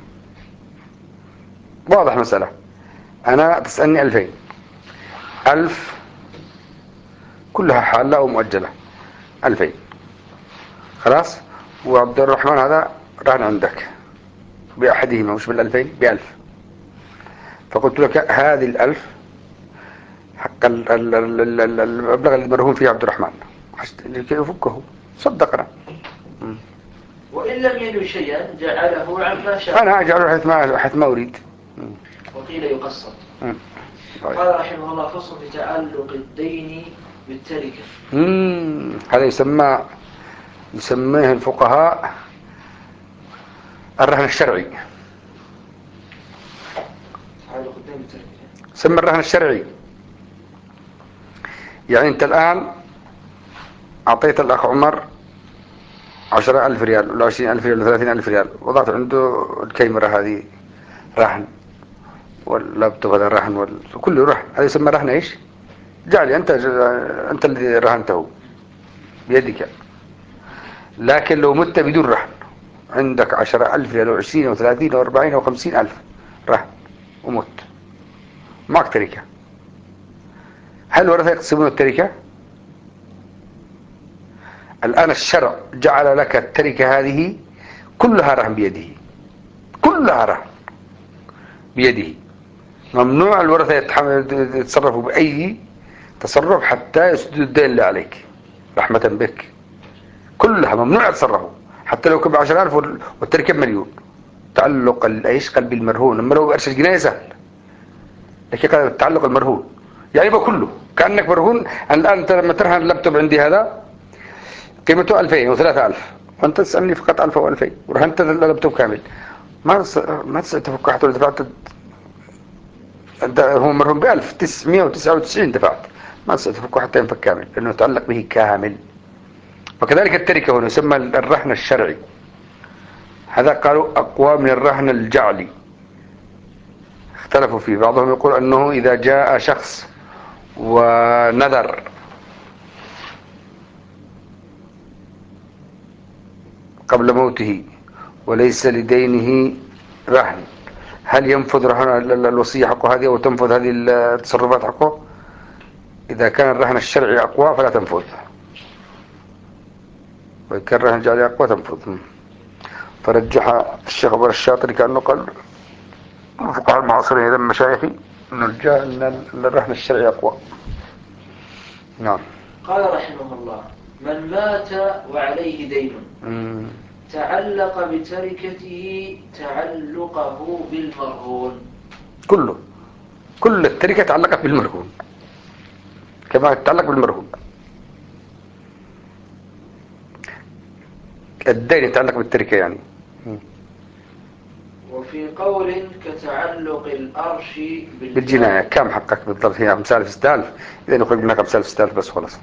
Speaker 2: واضح مسألة. أنا تسألني 2000، 1000 كلها حالة ومؤجلة، 2000 خلاص، وعبد الرحمن هذا رهن عندك بأحدهما مش بال2000 ب1000، فقلت لك هذه 1000 حق المبلغ اللي مرهون فيه عبد الرحمن لكي يفكه، صدقنا.
Speaker 1: وإن لم ينوي شيئا جعله عما شاء.
Speaker 2: أنا أجعله حيث ما أريد.
Speaker 1: وقيل يقسط.
Speaker 2: طيب.
Speaker 1: قال رحمه الله فصل في تعلق الدين بالتركة.
Speaker 2: هذا يسميه الفقهاء الرهن الشرعي.
Speaker 1: تعلق الدين بالتركة.
Speaker 2: سمى الرهن الشرعي. يعني أنت الآن أعطيت الأخ عمر 10,000 ريال ولا 20,000 ريال ولا 30,000 ريال، وضعت عنده الكاميرا هذه رهن، واللابتوب هذا رهن، كله رهن. هذا يسمى رهن ايش؟ جعلي انت الذي رهنته بيدك. لكن لو مت بدون رهن، عندك 10,000 ريال و20 و30 و40 و50,000 رهن ومت، معك تركة، هل ورثة يقسمون التركة؟ الآن الشرع جعل لك التركة هذه كلها رهن بيده، كلها رهن بيده. ممنوع الورثة يتصرفوا بأي تصرف حتى يسدد الدين اللي عليك رحمة بك. كلها ممنوع يتصرفوا، حتى لو كان 10,000 والتركة بمليون. تعلق ايش قلبي المرهون، اما لو بقرش جنيه سهل، لكن التعلق المرهون يعني يبقى كله كأنك مرهون. الآن انت لما ترهن اللابتوب عندي هذا قيمته 2000 و 3000، وانت تسألني فقط 1000 و 2000 ورهنت اللابتوب كامل، ما تفك حتى لو دفعت. هو مرهون ب 1999 دفعت، ما تفك حتى ينفك كامل لأنه يتعلق به كامل. وكذلك التركة هنا يسمى الرهن الشرعي. هذا قالوا أقوى من الرهن الجعلي، اختلفوا فيه. بعضهم يقول أنه إذا جاء شخص ونذر قبل موته وليس لدينه رهن، هل ينفذ رهن الوصية حقه هذه، أو تنفذ هذه التصرفات حقه؟ إذا كان الرهن الشرعي أقوى فلا تنفذ، وإذا كان الرهن الجعلي أقوى تنفذ. فرجح الشيخ أبو الشاطري كأنه قال الفقهاء المعاصرين إذا مشايخي أن الرهن الشرعي أقوى. نعم.
Speaker 1: قال رحمه الله من مات وعليه دين تعلق بتركته تعلقه بالمرهون.
Speaker 2: كل التركة تعلقت بالمرهون كما تتعلق بالمرهون. الدين يتعلق بالتركة يعني.
Speaker 1: وفي قول كتعلق الأرش
Speaker 2: بالجناية. كم حقك بالضبط؟ هي 5,000 6,000، إذا نخرج منها 5,000 6,000 بس خلاص،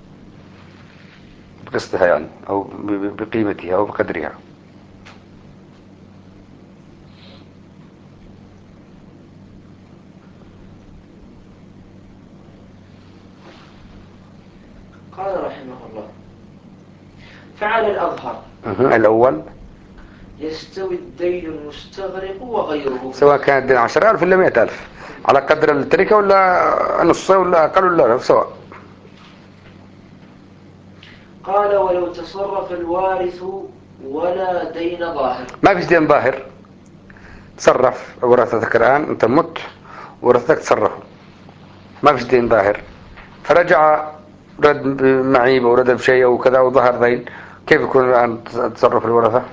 Speaker 2: بقسطها يعني أو بقيمتها أو بقدرها.
Speaker 1: قال رحمه الله فعلى الأظهر
Speaker 2: الأول
Speaker 1: يستوي الدين المستغرق وغيره،
Speaker 2: سواء كان الدين 10,000 ولا 100,000 على قدر التركة، ولا نص ولا أقل ولا سواء.
Speaker 1: قال ولو تصرف الوارث ولا دين ظاهر.
Speaker 2: ما فيش دين ظاهر، تصرف ورثتك الآن أنت مت، ورثتك تصرفوا، ما فيش دين ظاهر، فرجع رد معيبة ورد بشيء وكذا وظهر دين، كيف يكون الآن تصرف الورثة؟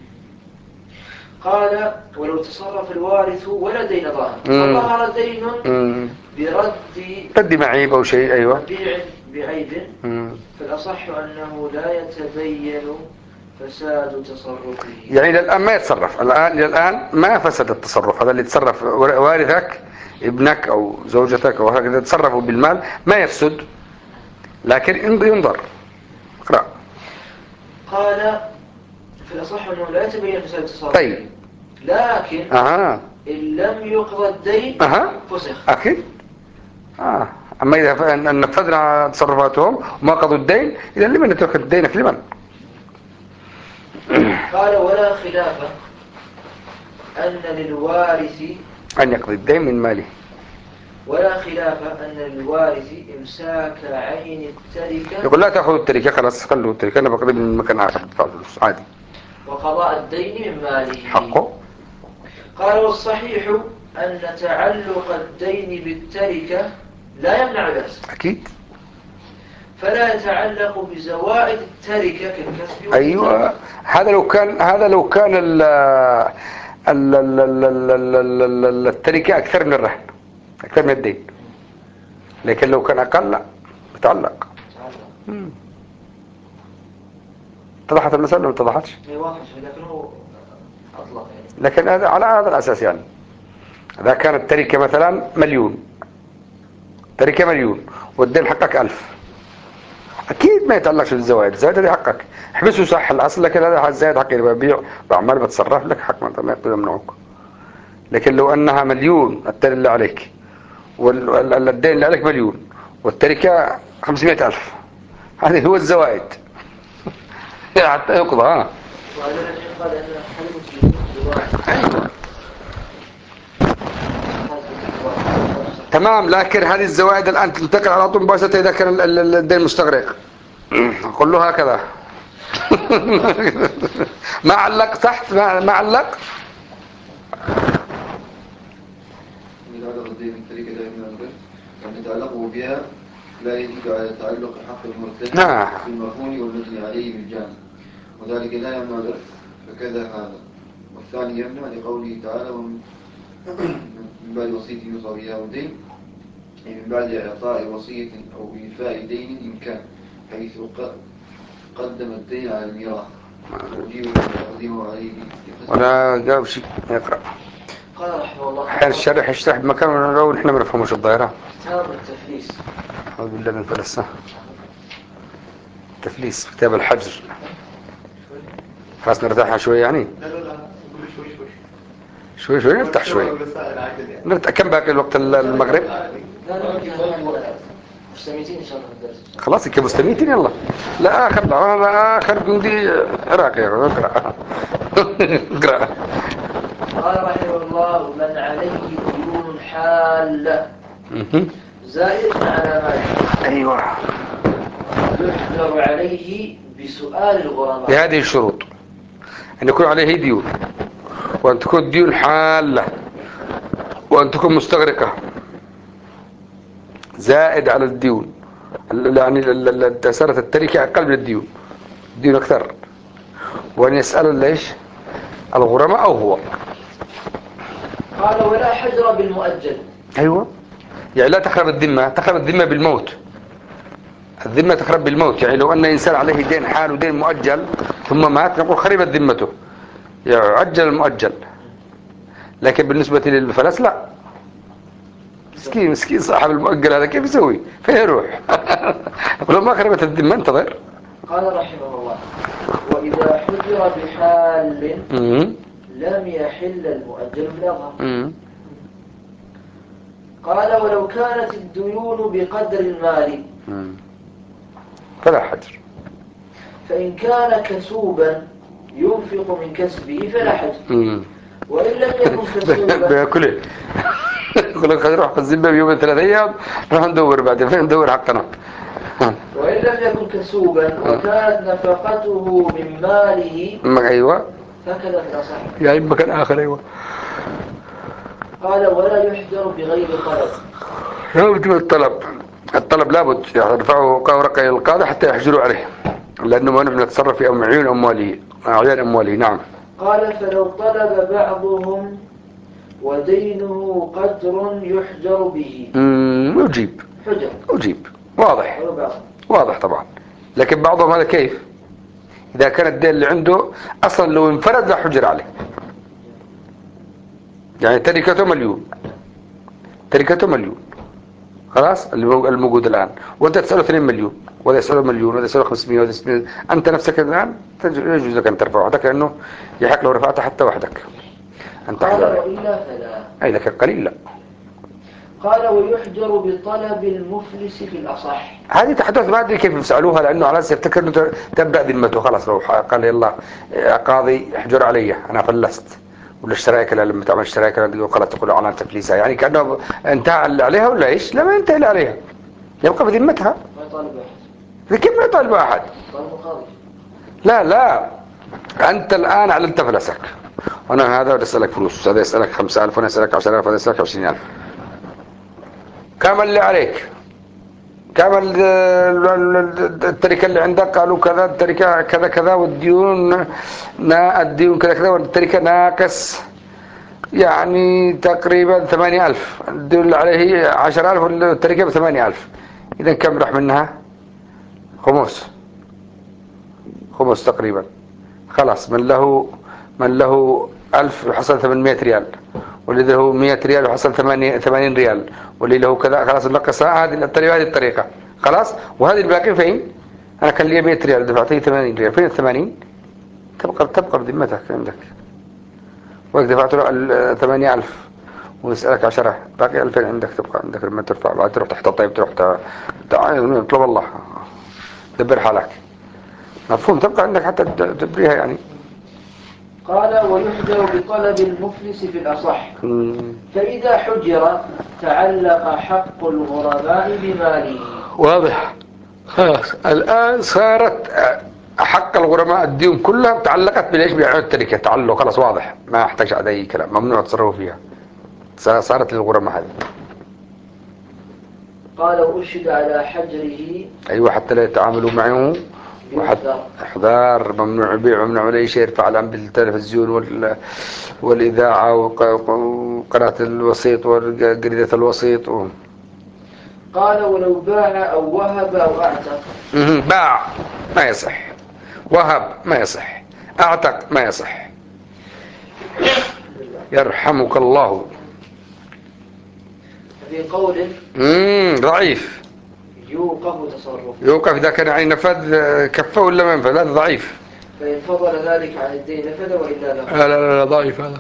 Speaker 1: قال ولو تصرف الوارث ولا دين ظاهر فظهر دين برد
Speaker 2: معيب أو شيء، أيوة،
Speaker 1: بيع بعيب، فالأصح أنه لا يتبين فساد تصرفه.
Speaker 2: يعني الآن ما يتصرف، الآن ما فسد التصرف. هذا اللي تصرف وارثك ابنك أو زوجتك أو هكذا تصرفوا بالمال ما يفسد، لكن ينظر. اقرأ.
Speaker 1: قال فالأصح أنه لا يتبين فساد تصرفه.
Speaker 2: طيب.
Speaker 1: لكن إن لم يقضى الدين فسخ.
Speaker 2: أكيد. أما إذا نفذنا تصرفاتهم وما قضوا الدين، إذا لمن نترك دينك لمن؟
Speaker 1: قال ولا خلاف أن للوارث
Speaker 2: أن يقضي الدين من ماله.
Speaker 1: ولا خلاف أن للوارث إمساك عين التركة.
Speaker 2: يقول لا تأخذ التركة، خلاص خلوا التركة، أنا بقضي من مكان آخر ادفع فلوس عادي.
Speaker 1: وقضاء الدين من ماله
Speaker 2: حقه.
Speaker 1: قال والصحيح أن تعلق الدين بالتركة لا يمنع بأس.
Speaker 2: أكيد.
Speaker 1: فلا يتعلق بزوائد التركة كالكسب.
Speaker 2: أيوة، هذا لو كان التركة أكثر من الرهن، أكثر من الدين. لكن لو كان أقل لا يتعلق. اتضحت المسألة ولا ما اتضحتش؟
Speaker 1: لكنه أطلق يعني.
Speaker 2: لكن على هذا الأساس يعني إذا كانت التركة مثلا مليون، تركة مليون والدين حقك 1000، أكيد ما يتعلقش بالزوائد. الزوائد هذه حقك، احبسه صح الأصل، لكن هذا الزائد حقي اللي ببيع وعمال بتصرف لك حق ما يقدر يمنعوك. لكن لو أنها مليون الدين اللي عليك والدين اللي عليك مليون والتركة 500,000، هذه هو الزوائد حتى يقضى.
Speaker 1: وهذا الذي قال أن
Speaker 2: أيوة. تمام، لكن هذه الزوائد الآن تنتقل على طول مباشرة إذا كان الدين مستغرق. أقول له هكذا. ما علق تحت، ما علق.
Speaker 4: يتعلق الدين بالتركة دائما أن يتعلقه بها لا يزيد على تعلق حق المرتد بالمرهون والمجني عليه بالجانب، وذلك لا يمنع الإرث، فكذا هذا. والثاني يمنع لقوله تعالى من بعد وصية يوصى بها ودين، يعني من بعد إعطاء وصية أو إيفاء دين إن كان، حيث قدم الدين على الميراث وأجيب تقديمه عليه.
Speaker 2: ولا جاب شيء يقرأ.
Speaker 1: قال رحمه الله
Speaker 2: أحيانا الشرح يشرح بمكان لو نحن ما نفهمش الظاهرة.
Speaker 1: كتاب التفليس.
Speaker 2: أعوذ بالله من فلسة. تفليس كتاب الحجر. خلاص نرتاح شوي يعني.
Speaker 3: لا
Speaker 2: شوي نرتاح شوي. نرتاح. كم باقي الوقت المغرب؟
Speaker 1: لا مستميتين إن شاء الله في الدرس.
Speaker 2: خلاص كمستميتين يلا. لا آخر جندي عراقي اقرأ. اقرأ.
Speaker 1: قال رحمه الله من عليه ديون حالة زائد على ماله.
Speaker 2: أيوة.
Speaker 1: يحجر عليه بسؤال الغرماء
Speaker 2: بهذه الشروط: أن يكون عليه ديون، وأن تكون ديون حالة، وأن تكون مستغرقة زائد على الديون، يعني صارت التركة أقل من الديون أكثر، وأن يسأل ليش الغرماء أو هو.
Speaker 1: قال ولا حجر بالمؤجل.
Speaker 2: أيوة، يعني لا تخرب الذمة. تخرب الذمة بالموت. الذمة تخرب بالموت، يعني لو أن إنسان عليه دين حال ودين مؤجل ثم مات نقول خربت ذمته، يعجل المؤجل. لكن بالنسبة للفلس لا، مسكين صاحب المؤجل هذا كيف يسوي؟ فين يروح؟ لو ما خربت الذمة انتظر.
Speaker 1: قال رحمه الله وإذا حجر بحال لم يحل المؤجل بالأظهر. قال ولو كانت الديون بقدر المال
Speaker 2: فلا حجر.
Speaker 1: فإن كان كسوبا ينفق من كسبه فلا حجر. وإن لم يكن كسوبا
Speaker 2: بياكله. يقول لك نروح في الزبة بيوم 3 أيام نروح ندور بعدين فين ندور حقنا.
Speaker 1: وإن لم يكن كسوبا وكانت نفقته من ماله.
Speaker 2: أيوة.
Speaker 1: فكذا في الأصح.
Speaker 2: يا إما كان آخر. أيوة.
Speaker 1: قال ولا يحجر بغير طلب.
Speaker 2: لابد من الطلب لابد يرفعه ورقة إلى القاضي حتى يحجروا عليه، لأنه ما نتصرف في أعيان أمواله. نعم.
Speaker 1: قال فلو طلب بعضهم ودينه قدر يحجر به.
Speaker 2: يجيب.
Speaker 1: حجر.
Speaker 2: يجيب. واضح طبعا. لكن بعضهم هذا كيف؟ إذا كان الدين اللي عنده أصلا لو انفرد لا حجر عليه، يعني تركته مليون خلاص الموجود الآن، وأنت تسأله 2 مليون ولا يسأله مليون ولا يسأله 500 ولا 600، أنت نفسك الآن يجوز لك أن ترفع وحدك، لأنه يحق لو رفعت حتى وحدك. أن تحجر عليه.
Speaker 1: وإلا فلا.
Speaker 2: إذا كان قليل لا.
Speaker 1: قال ويحجر بطلب المفلس في الأصح.
Speaker 2: هذه تحدث ما أدري كيف يسألوها، لأنه على أساس يفتكر أنه تبدأ ذمته خلاص. لو قال يلا يا قاضي احجر علي أنا فلست، ولا الشرايك لما تعمل الشرايك تقول خلاص تقول على تفليسها، يعني كأنه انتهى عليها ولا إيش؟ لما ينتهي عليها يبقى بذمتها.
Speaker 1: ما يطالب أحد.
Speaker 2: لكن ما يطالب أحد.
Speaker 1: طالب القاضي.
Speaker 2: لا أنت الآن أعلنت فلسك، وأنا هذا بدي أسألك فلوس، هذا يسألك 5000 وأنا أسألك 10000 وأنا أسألك 20000. كم اللي عليك؟ كم التركة اللي عندك؟ قالوا كذا التركة كذا كذا، والديون الديون كذا كذا، والتركة ناقص يعني تقريبا 8000، الديون اللي عليه 10000 والتركة ب8000. إذا كم راح منها؟ خمس تقريبا. خلاص من له 1000 يحصل 800 ريال، واللي له 100 ريال يحصل 80 ريال، واللي له كذا خلاص نقص هذه الطريقة خلاص. وهذه الباقي فين؟ أنا كان لي 100 ريال دفعت لي 80 ريال، فين ال80؟ تبقى بذمتك عندك. وإذا دفعت له 8000 ويسألك 10 باقي 2000 عندك، تبقى عندك لما ترفع بعد تروح تحت طيب تروح تطلب الله دبر حالك. مفهوم؟ تبقى عندك حتى تبريها يعني.
Speaker 1: قال ويحجر بطلب المفلس في الأصح. فإذا حجر تعلق حق الغرباء بماله.
Speaker 2: واضح. خلاص الآن صارت حق الغرماء الديون كلها تعلقت بليش؟ بيعود التركة تعلق. خلاص واضح، ما يحتاج على أي كلام، ممنوع تصرفوا فيها، صارت للغرماء هذه.
Speaker 1: قال وأرشد على حجره.
Speaker 2: أيوة حتى لا يتعاملوا معه، وحتى إحضار ممنوع البيع وممنوع أي شيء يرفع الآن بالتلفزيون والإذاعة وقناة الوسيط وجريدة الوسيط
Speaker 1: قال ولو باع أو وهب أو أعتق.
Speaker 2: باع ما يصح، وهب ما يصح، أعتق ما يصح. يرحمك الله.
Speaker 1: في قول
Speaker 2: ضعيف
Speaker 1: يوقف تصرفه.
Speaker 2: يوقف إذا كان يعني نفذ كفه ولا ما ينفذ، هذا ضعيف.
Speaker 1: فإن فضل ذلك عن الدين نفذ وإلا لا.
Speaker 2: لا ضعيف هذا.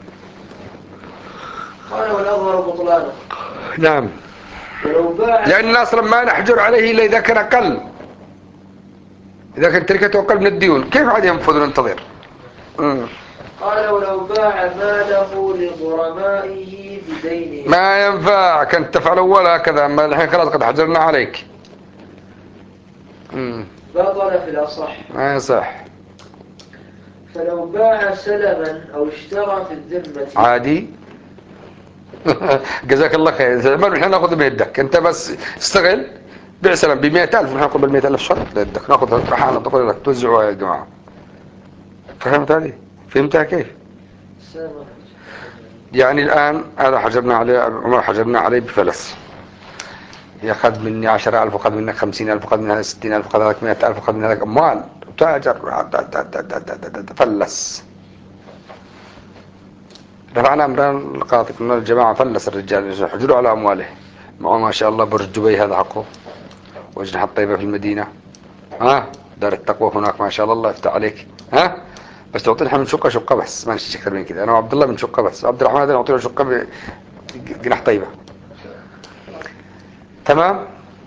Speaker 1: قال والأظهر بطلانه.
Speaker 2: نعم.
Speaker 1: ولو باع
Speaker 2: لأن الناس ما نحجر عليه إلا إذا كان أقل، إذا كان تركته أقل من الديون كيف عاد ينفذ وننتظر؟
Speaker 1: قال ولو باع ماله لغرمائه بدينه.
Speaker 2: ما ينفع، كنت تفعل ولا كذا، ما الحين خلاص قد حجرنا عليك.
Speaker 1: بطل في الأصح.
Speaker 2: ما يصح.
Speaker 1: فلو باع سلما أو اشترى في الذمة
Speaker 2: عادي. جزاك الله خير. ما نحن ناخذ من يدك انت، بس استغل بيع سلم ب100,000 نحن ناخذ بال100,000 شرط ليدك، ناخذ رحالة تقول لك توزعوها يا جماعة. فهمت هذه؟ فهمتها كيف؟ يعني الآن هذا حجرنا عليه، عمر حجرنا عليه بفلس، يأخذ مني 10,000 وأخذ منك 50,000 وأخذ من هذا 60,000 وأخذ منك 100,000 وأخذ من هذا أموال، تاجر فلس. رفعنا أمران القاضي قلنا الجماعة فلس الرجال، حجروا على أمواله. معه ما شاء الله برج دبي هذا حقه، وأجنحة طيبة في المدينة، دار التقوى هناك ما شاء الله يفتح عليك، بس تعطينا من شقة بس، ما نشتري أكثر من كذا. أنا وعبد الله من شقة بس، عبد الرحمن هذا نعطي له شقة بجناح طيبة. تمام.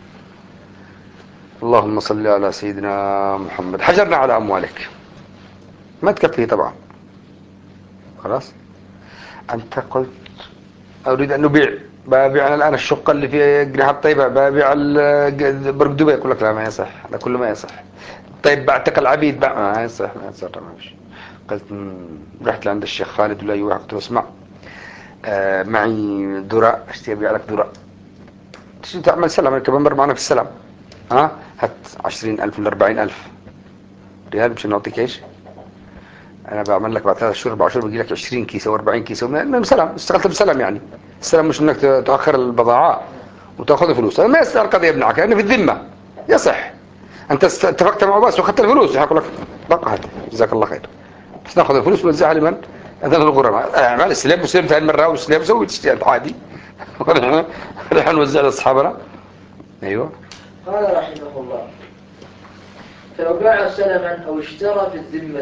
Speaker 2: اللهم صل على سيدنا محمد. حجرنا على أموالك، ما تكفيه طبعا. خلاص أنت قلت أريد أن نبيع، ببيع أنا الآن الشقة اللي فيها جناح الطيبة، ببيع برج دبي، يقول لك لا ما يصح، هذا كله ما يصح. طيب بعتق العبيد ما يصح، ما يصح. ما فيش. قلت رحت لعند الشيخ خالد ولا أيوة، قلت له اسمع معي ذراء، اشتري أبيع لك ذراء، تشتري تعمل سلام، كمان معنا في السلام، هات 20,000 ولا 40,000 ريال مش نعطيك ايش؟ انا بعمل لك بعد 3 شهور 4 شهور بيجي لك 20 كيسه و40 كيسه، المهم سلام، اشتغلت بسلام. يعني السلام مش انك تؤخر البضاعه وتاخذ فلوس، هذا ما يصير القضيه يمنعك لانه في الذمه يصح. انت اتفقت معه بس واخذت الفلوس، يقول لك بقى هات جزاك الله خير، بس ناخذ الفلوس ونوزعها لمن؟ هذا الغرماء. اعمال السلام وسلمت هالمره والسلام سوي تشتغل عادي. نحن نوزع لاصحابنا. ايوه.
Speaker 1: قال رحمه الله فلو باع سلما أو اشترى في الذمة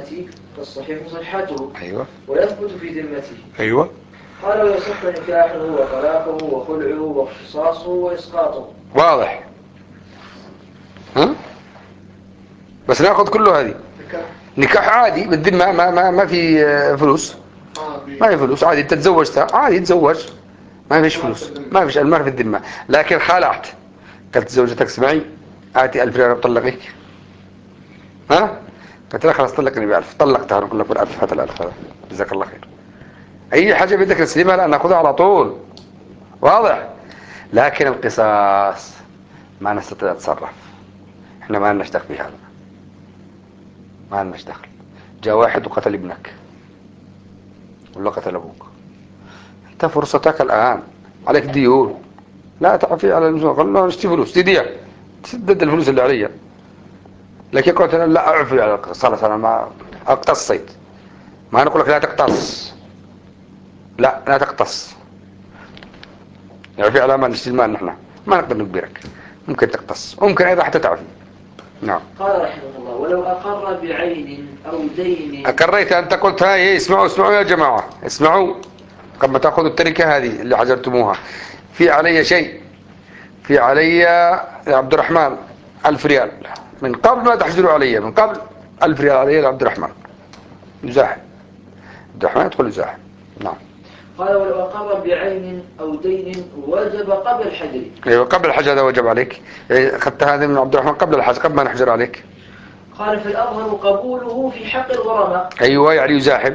Speaker 1: فالصحيح صحته
Speaker 2: أيوة.
Speaker 1: ويثبت في ذمته.
Speaker 2: أيوة.
Speaker 1: قال ويصح نكاحه وطلاقه وخلعه واختصاصه وإسقاطه.
Speaker 2: واضح. ها؟ بس ناخذ كله هذه. نكاح عادي بالذمة، ما في فلوس. ما في فلوس عادي، انت تزوجتها عادي تزوج، ما فيش فلوس، ما فيش المال في الذمة. لكن خالعت، قلت زوجتك اسمعي آتي 1000 ريال أطلقك. ها؟ قلت لها خلاص طلقني ب1000، طلقتها نقول لك بال1000 هات ال1000 هذا جزاك الله خير. أي حاجة بدك نسلمها لا ناخذها على طول. واضح. لكن القصاص ما نستطيع نتصرف، احنا ما لناش دخل في هذا، ما لناش دخل. جاء واحد وقتل ابنك ولا قتل ابوك، انت فرصتك الان، عليك ديون لا تعفي على المسلم، قال له اشتي فلوس تديع تسدد الفلوس اللي عليا. لكن قلت انا لا اعفي على القصاص، خلاص انا ما اقتصيت. ما نقول لك لا تقتص، لا تقتص، يعفي على ما نشتري المال، نحن ما نقدر نجبرك، ممكن تقتص وممكن ايضا حتى تعفي. نعم.
Speaker 1: قال رحمه الله ولو أقر بعين أو دين.
Speaker 2: أقريت أنت قلت هاي اسمعوا يا جماعة اسمعوا، قبل ما تأخذوا التركة هذه اللي حجرتموها. في علي شيء، في علي يا عبد الرحمن 1000 ريال من قبل ما تحجروا علي، من قبل 1000 ريال علي يا عبد الرحمن يزاحم، عبد الرحمن يدخل يزاحم. نعم.
Speaker 1: قال ولو أقر بعين أو دين وجب قبل الحجر.
Speaker 2: ايوه قبل الحجر هذا وجب عليك. أخذت هذا من عبد الرحمن قبل الحجر، قبل ما نحجر عليك.
Speaker 1: قال فالأظهر قبوله في حق الغرماء.
Speaker 2: ايوه يعني يزاحم.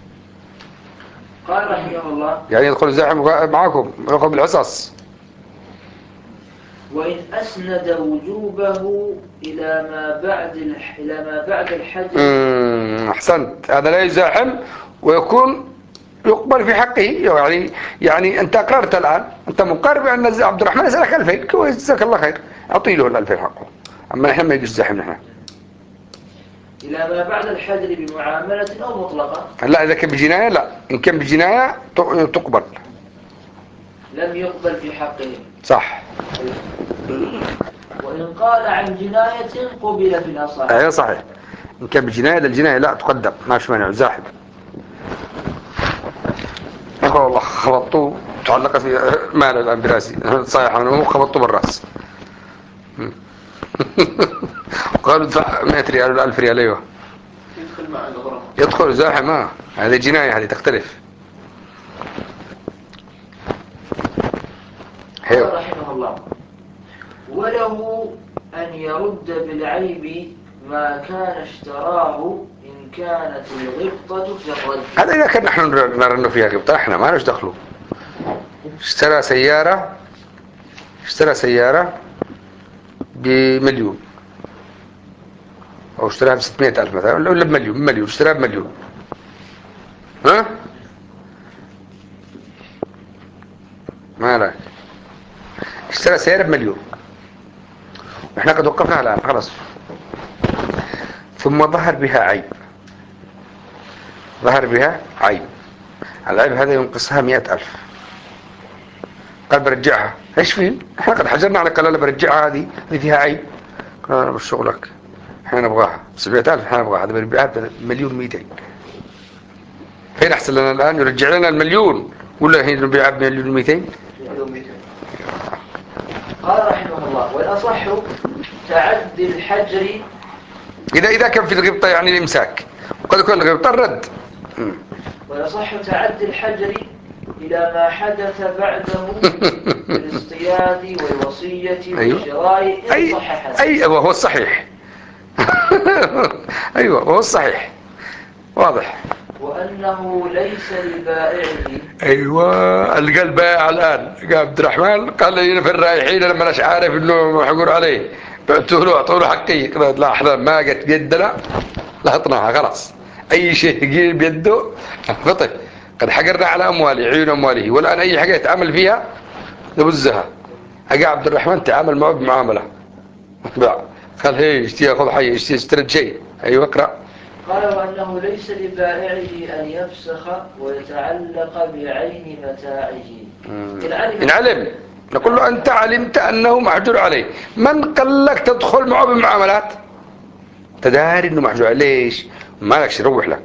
Speaker 1: قال رحمه الله
Speaker 2: يعني يدخل يزاحم معكم ويأخذ بالحصص.
Speaker 1: وإن أسند وجوبه إلى ما بعد الحجر.
Speaker 2: أحسنت، هذا لا يزاحم ويكون يقبل في حقه. يعني أنت أقررت الآن، أنت مقر بأن عبد الرحمن يسألك 2000 كويس جزاك الله خير، أعطي له ال2000 حقه. أما نحن ما يجوز زاحم نحن.
Speaker 1: إلى ما بعد الحجر بمعاملة أو مطلقة.
Speaker 2: لا إذا كان بجناية لا، إن كان بجناية تقبل.
Speaker 1: لم يقبل في حقه.
Speaker 2: صح.
Speaker 1: وإن قال عن جناية قبل في الأصح.
Speaker 2: أيوة صحيح. إن كان بجناية للجناية لا تقدم، ما في مانع زاحم. يقول والله خبطوه تعلق في مال الآن براسي صايح منه خبطته بالراس. قالوا ادفع 100 ريال ولا 1000 ريال. ايوه
Speaker 3: يدخل مع الغرماء،
Speaker 2: يدخل زاحم. هذه جناية، هذه تختلف.
Speaker 1: قال رحمه الله وله أن يرد بالعيب ما كان اشتراه إن كانت الغبطة في الرد.
Speaker 2: هذا إذا كان نحن نرى أنه فيها غبطة، احنا ما نش دخله. اشترى سيارة ب1,000,000 أو اشتراها ب600,000 مثلا ولا بمليون، اشتراها ب1,000,000. ها؟ ما لا اشترى سيارة ب1,000,000، احنا قد وقفنا الآن خلاص. ثم ظهر بها عيب، العيب هذا ينقصها 100,000. قال برجعها، ايش فيه؟ احنا قد حجرنا على قلالة برجعها، هذه فيها عيب. قال انا بشغلك، احنا نبغاها 700,000، احنا نبغاها، هذا بنبيعها ب1,200,000. فين احسن لنا الان؟ يرجع لنا ال1,000,000 ولا هي نبيعها ب1,200,000؟
Speaker 1: قال رحمه الله والأصح تعدي الحجر.
Speaker 2: إذا كان في الغبطة يعني الإمساك، وقد يكون الغبطة الرد.
Speaker 1: ويصح تعدي الحجر إلى ما حدث بعده بالاصطياد والوصية والشراء إن صححا.
Speaker 2: أيوة وهو الصحيح. أيوة وهو الصحيح واضح.
Speaker 1: وأنه ليس لبائعه.
Speaker 2: أيوة اللي قال بائع الآن قال عبد الرحمن قال لي في الرايحين لما أناش عارف إنه حقول عليه بعته له أعطوا له حقي. قلت لا أحنا ما قت بيدنا لا اطنعها خلاص، أي شيء يجي بيده فطي. قد حقرنا على أموالي عيون أمواله، والآن أي حاجة يتعامل فيها نبزها. أجا عبد الرحمن تعامل معه بمعاملة قال هي اشتي أخذ حي اشتي اشتريت شيء. أيوة اقرأ.
Speaker 1: قال وأنه ليس لبائعه أن يفسخ ويتعلق بعين متاعه إن
Speaker 2: علم. نقول له أنت علمت أنه محجور عليه، من قال لك تدخل معه بالمعاملات؟ تداري أنه محجور عليه. ليش؟ ما لكش يروح لك.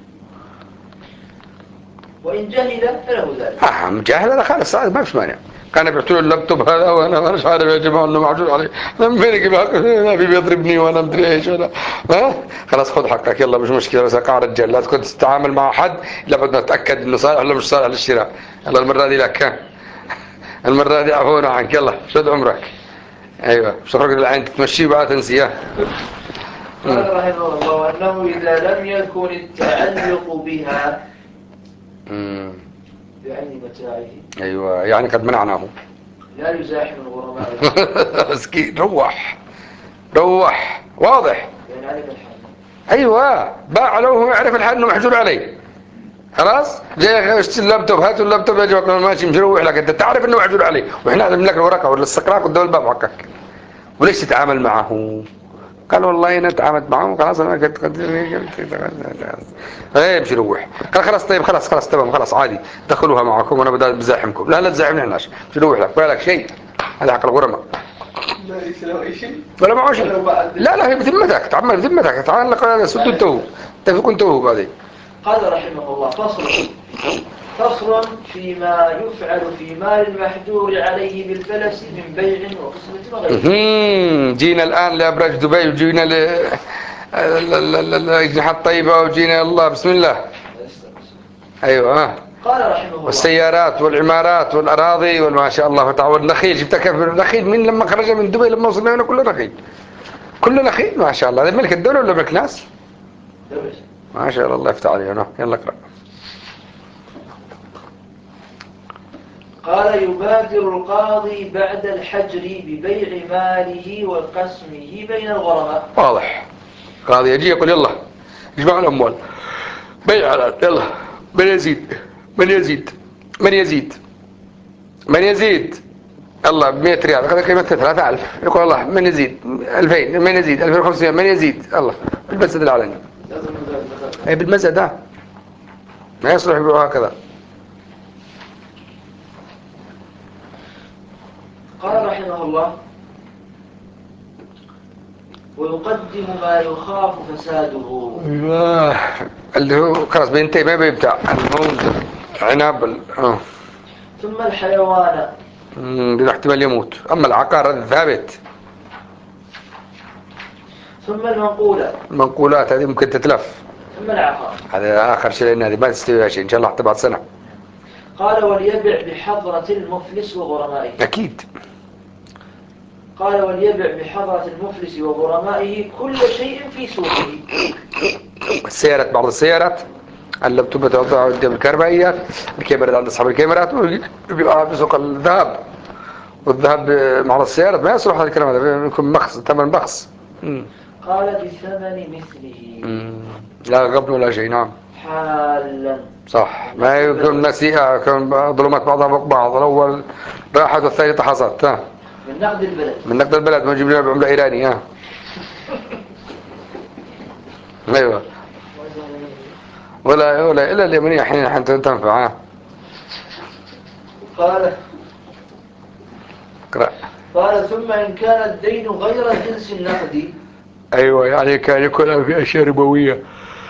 Speaker 1: وإن جهل فله ذلك.
Speaker 2: مجاهل هذا خالص، هذا ما فيش مانع. كان بيعطوا له اللابتوب هذا وانا مش عارف يا جماعه انه معجون عليه، من فين يجيب ابي بيضربني وانا مدري ايش ولا خلاص خذ حقك يلا مش مشكله، بس اقع رجال لا تكون تتعامل مع حد لابد ما تتاكد انه صالح ولا مش صالح للشراء. يلا المره دي لك، المره دي عفونا عنك، يلا شد عمرك. ايوه مش تخرج العين تمشيه بقى تنسيه.
Speaker 1: قال رحمه الله انه اذا لم يكن التعلق بها بعين متاعه.
Speaker 2: ايوه يعني قد منعناه.
Speaker 1: لا يزاحم الغرماء.
Speaker 2: مسكين روح واضح.
Speaker 1: يعني علم الحال.
Speaker 2: ايوه باع له وهو يعرف الحال انه محجور عليه. خلاص جاي اشتري اللابتوب، هاتوا اللابتوب يا جماعه ماشي مروح لك، انت تعرف انه محجور عليه واحنا نعلم لك الورقه ولا الاستقراء قدام الباب حقك، وليش تتعامل معه؟ قال والله انا تعاملت معه خلاص انا قلت ايه امشي روح. قال خلاص طيب خلاص تمام خلاص عادي دخلوها معكم وانا بدأت بزاحمكم. لا تزاحمني الناس، امشي روح لك بالك شيء، هذا حق الغرماء.
Speaker 3: لا يسلم أي شيء
Speaker 2: ولا معه شيء. لا هي بذمتك تعمل بذمتك تعال سد التوه تفكون توه بعدين.
Speaker 1: قال رحمه الله فصل فيما يفعل في مال المحجور عليه بالفلس من بيع وقسمة وغيره.
Speaker 2: جينا الآن لأبراج دبي وجينا الأجنحة الطيبة وجينا الله بسم الله. أيوة
Speaker 1: قال رحمه الله
Speaker 2: والسيارات والعمارات والأراضي والما شاء الله تعالى والنخيل. جبت كيف النخيل من لما خرج من دبي لما وصلنا هنا كله نخيل ما شاء الله. هذا ملك الدولة ولا ملك ناس؟ ما شاء الله يفتح علينا. يلا اقرأ.
Speaker 1: قال يبادر القاضي بعد الحجر ببيع ماله وقسمه بين الغرماء.
Speaker 2: واضح. قاضي يجي يقول يلا اجمعوا الأموال بيع على يلا من يزيد الله ب100 ريال هذا قيمة 3000. يقول الله من يزيد 2000 من يزيد 2500 من يزيد الله بالمزد العلني. اي بالمزد ده ما يصلح يبيعوا هكذا.
Speaker 1: قال رحمه الله ويقدم ما يخاف فساده.
Speaker 2: اللي هو خلاص بينتهي ما بيبتاع الموز عنب
Speaker 1: ثم الحيوان
Speaker 2: بدون احتمال يموت. اما العقار هذا ثابت.
Speaker 1: ثم
Speaker 2: المنقولات هذه ممكن تتلف.
Speaker 1: ثم العقار
Speaker 2: هذا اخر شيء لان هذه ما تستوي شيء ان شاء الله حتى بعد سنه.
Speaker 1: قال وليبع بحضرة المفلس وغرمائه.
Speaker 2: اكيد.
Speaker 1: قال وليبع بحضرة المفلس وغرمائه كل شيء في سوقه.
Speaker 2: السيارات بعض السيارات اللابتوب توضع قدام الكهربائيات، الكاميرات عند اصحاب الكاميرات وبيبقى في سوق الذهب. والذهب مع السيارات ما يصلح هذا الكلام، هذا يكون مخص ثمن مخص.
Speaker 1: قال بثمن مثله.
Speaker 2: لا قبل ولا شيء. نعم
Speaker 1: حالا
Speaker 2: صح. ما يكون نسيئة يكون ظلمات بعضها فوق بعض. الأول راحت والثاني تحصت. من نقد البلد ما نجيب لنا بعملة إيراني. أيوة ولا إلا اليمنية حين حتى تنفع.
Speaker 1: قال ثم إن كان الدين غير جنس النقد.
Speaker 2: أيوة يعني كان يكون في أشياء ربوية.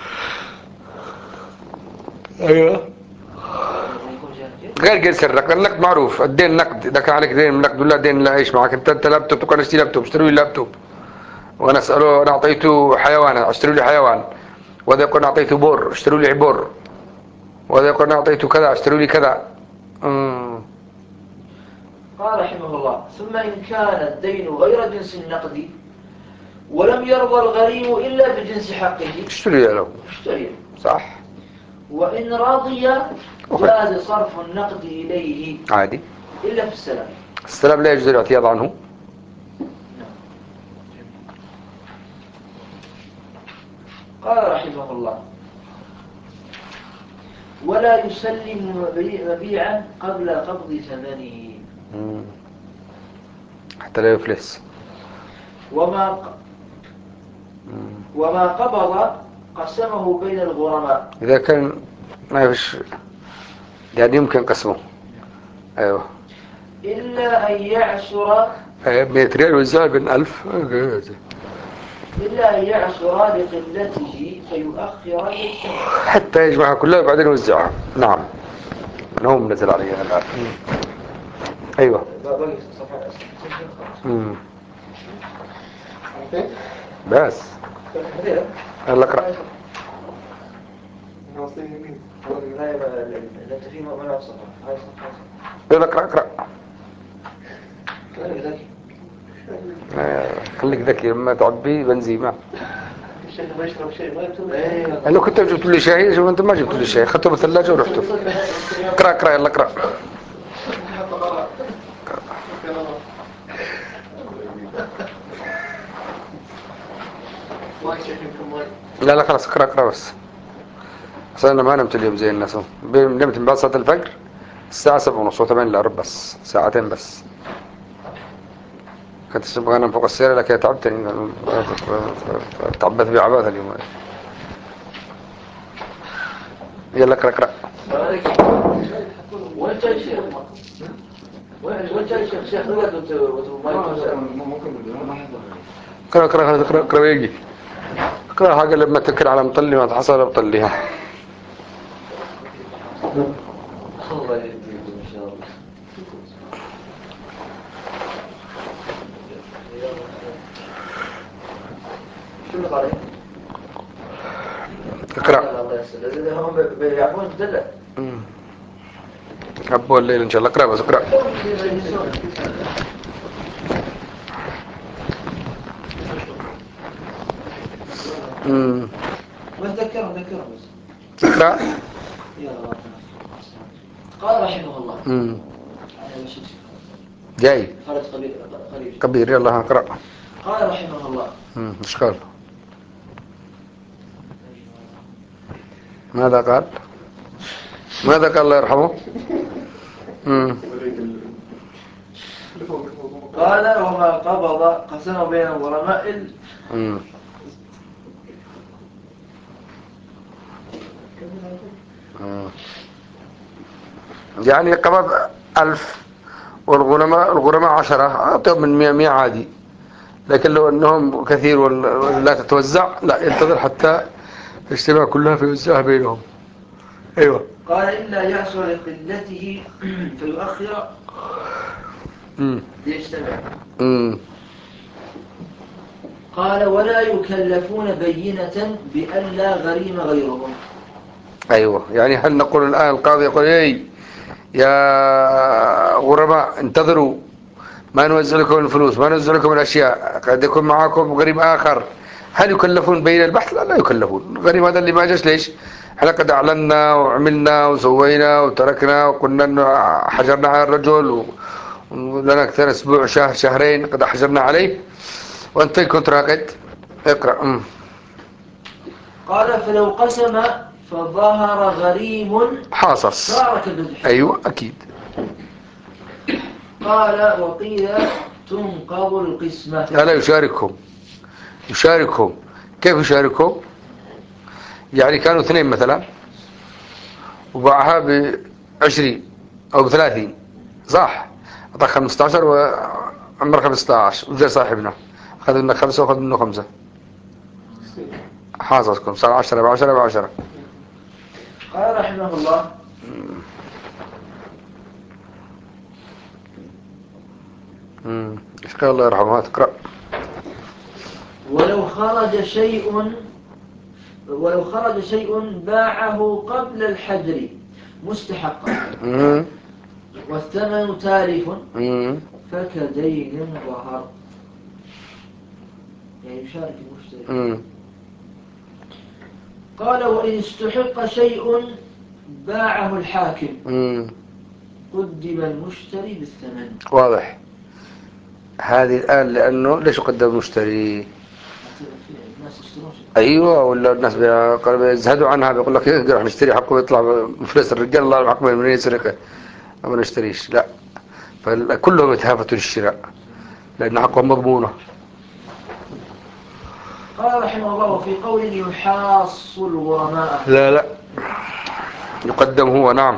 Speaker 2: أيوة غير جنس النقد معروف. الدين نقد إذا كان عليك دين نقد ولا دين لا إيش معك. أنت لابتوب تقول اشتري لابتوب اشتروا لي لابتوب وأنا أسأله أنا أعطيته حيوان اشتروا لي حيوان، وهذا يقول أعطيته بور اشتروا لي بور، وهذا يقول أعطيته كذا اشتروا لي كذا.
Speaker 1: قال رحمه الله ثم إن كان الدين غير جنس النقد ولم يرضى الغريم إلا بجنس حقه
Speaker 2: اشتري له. صح.
Speaker 1: وإن رضي جاز صرف النقد إليه
Speaker 2: عادي
Speaker 1: إلا في
Speaker 2: السلام لا يجوز الاعتياض عنه.
Speaker 1: قال رحمه الله ولا يسلم مبيعا قبل قبض ثمنه
Speaker 2: حتى لا يفلس.
Speaker 1: وما قبض قسمه بين الغرماء.
Speaker 2: إذا كان ما فيش يعني يمكن قسمه. أيوه
Speaker 1: إلا أن يعسر
Speaker 2: 100 ريال والزائد بين 1000.
Speaker 1: إلا أن يعصر لقلته فيؤخر الاجتماع
Speaker 2: حتى يجمعها كلها وبعدين يوزعها. نعم، من هو منزل عليها الآن. أيوة. بس يلا اقرأ. يلا اقرأ. خليك ذكي لما تعبي بنزيمة.
Speaker 3: الشيخ ما يشرب شيء ما يكتب.
Speaker 2: لو كنت جبت لي شاي، شوف انت ما جبت لي شاي، اخذته بالثلاجة ورحته. اقرأ يلا اقرأ. لا خلاص اقرأ بس. أصلا أنا ما نمت اليوم زي الناس. نمت من بعد صلاة الفجر الساعة 7:30 و8 إلا ربع، بس ساعتين بس. كنت أبغى أنام فوق السيارة لكن تعبتني، تعبت بعباثة اليوم. يلا اقرأ.
Speaker 1: وين جاي الشيخ؟ وين جاي الشيخ؟ شيخ رقد
Speaker 2: اقرأ ويجي. اقرأ حاجة لما تذكر على مطلي ما تحصل بطليها.
Speaker 1: الله يهديكم إن شاء الله. شو اللي قال؟
Speaker 2: اقرأ.
Speaker 1: الله يسلمك. هم بيعرفون الدلة.
Speaker 2: أبو الليل إن شاء الله. اقرأ بس اقرأ.
Speaker 1: وذكرهم بس.
Speaker 2: اقرأ.
Speaker 1: قال رحمه الله.
Speaker 2: جاي.
Speaker 1: خالد
Speaker 2: كبير. يلا اقرأ.
Speaker 1: قال رحمه الله.
Speaker 2: ايش قال؟ ماذا قال الله يرحمه؟
Speaker 1: قال وما قبض قسم بين الغرماء
Speaker 2: يعني قبض 1000 والغرماء 10، أعطيهم من 100 عادي. لكن لو أنهم كثير ولا تتوزع، لا، ينتظر حتى الاجتماع كلها فيوزعها بينهم. أيوة.
Speaker 1: قال إلا يعصر لقلته فيؤخر ليجتمع. قال ولا يكلفون بينة بألا غريم غيرهم.
Speaker 2: أيوة، يعني هل نقول الآن القاضي يقول يا غرماء انتظروا، ما نوزع لكم الفلوس، ما نوزع لكم الأشياء، قد يكون معاكم غريم آخر، هل يكلفون بين البحث؟ لا يكلفون. الغريم هذا اللي ما جاش ليش؟ احنا قد أعلنا وعملنا وسوينا وتركنا وقلنا انه حجرنا على الرجل ولنا أكثر أسبوع شهر شهرين قد حجرنا عليه وأنت كنت راقد. اقرأ.
Speaker 1: قال فلو قسم فظهر غريم
Speaker 2: حاصص.
Speaker 1: شارك بالحكم.
Speaker 2: أيوة أكيد.
Speaker 1: قال وقيل تنقض القسمة.
Speaker 2: لا يشاركهم. كيف يشاركهم؟ يعني كانوا 2 مثلا وباعها ب20 أو ب30، صح؟ أعطاك 15 وعمر 15 وجاء صاحبنا أخذ منك 5 وأخذ منه 5، حاصصكم صار 10 ب10.
Speaker 1: قال رحمه الله
Speaker 2: إيش قال الله يرحمه؟ تقرأ.
Speaker 1: ولو خرج شيء باعه قبل الحجر مستحقا والثمن تالف فكدين ظهر، يعني يشارك المشتري. قال وإن استحق شيء باعه الحاكم قدم المشتري بالثمن.
Speaker 2: واضح هذه الآن، لأنه ليش قدم المشتري؟ أيوة، ولا الناس بيزهدوا عنها، بيقول لك راح نشتري حقه ويطلع مفلس الرجال، الله حقه من يسرقه ما نشتريش. لا، فكلهم يتهافتوا للشراء لأن حقهم مضمونة.
Speaker 1: قال رحمه الله وفي قول يحاص الغرماء.
Speaker 2: لا يقدم هو. نعم.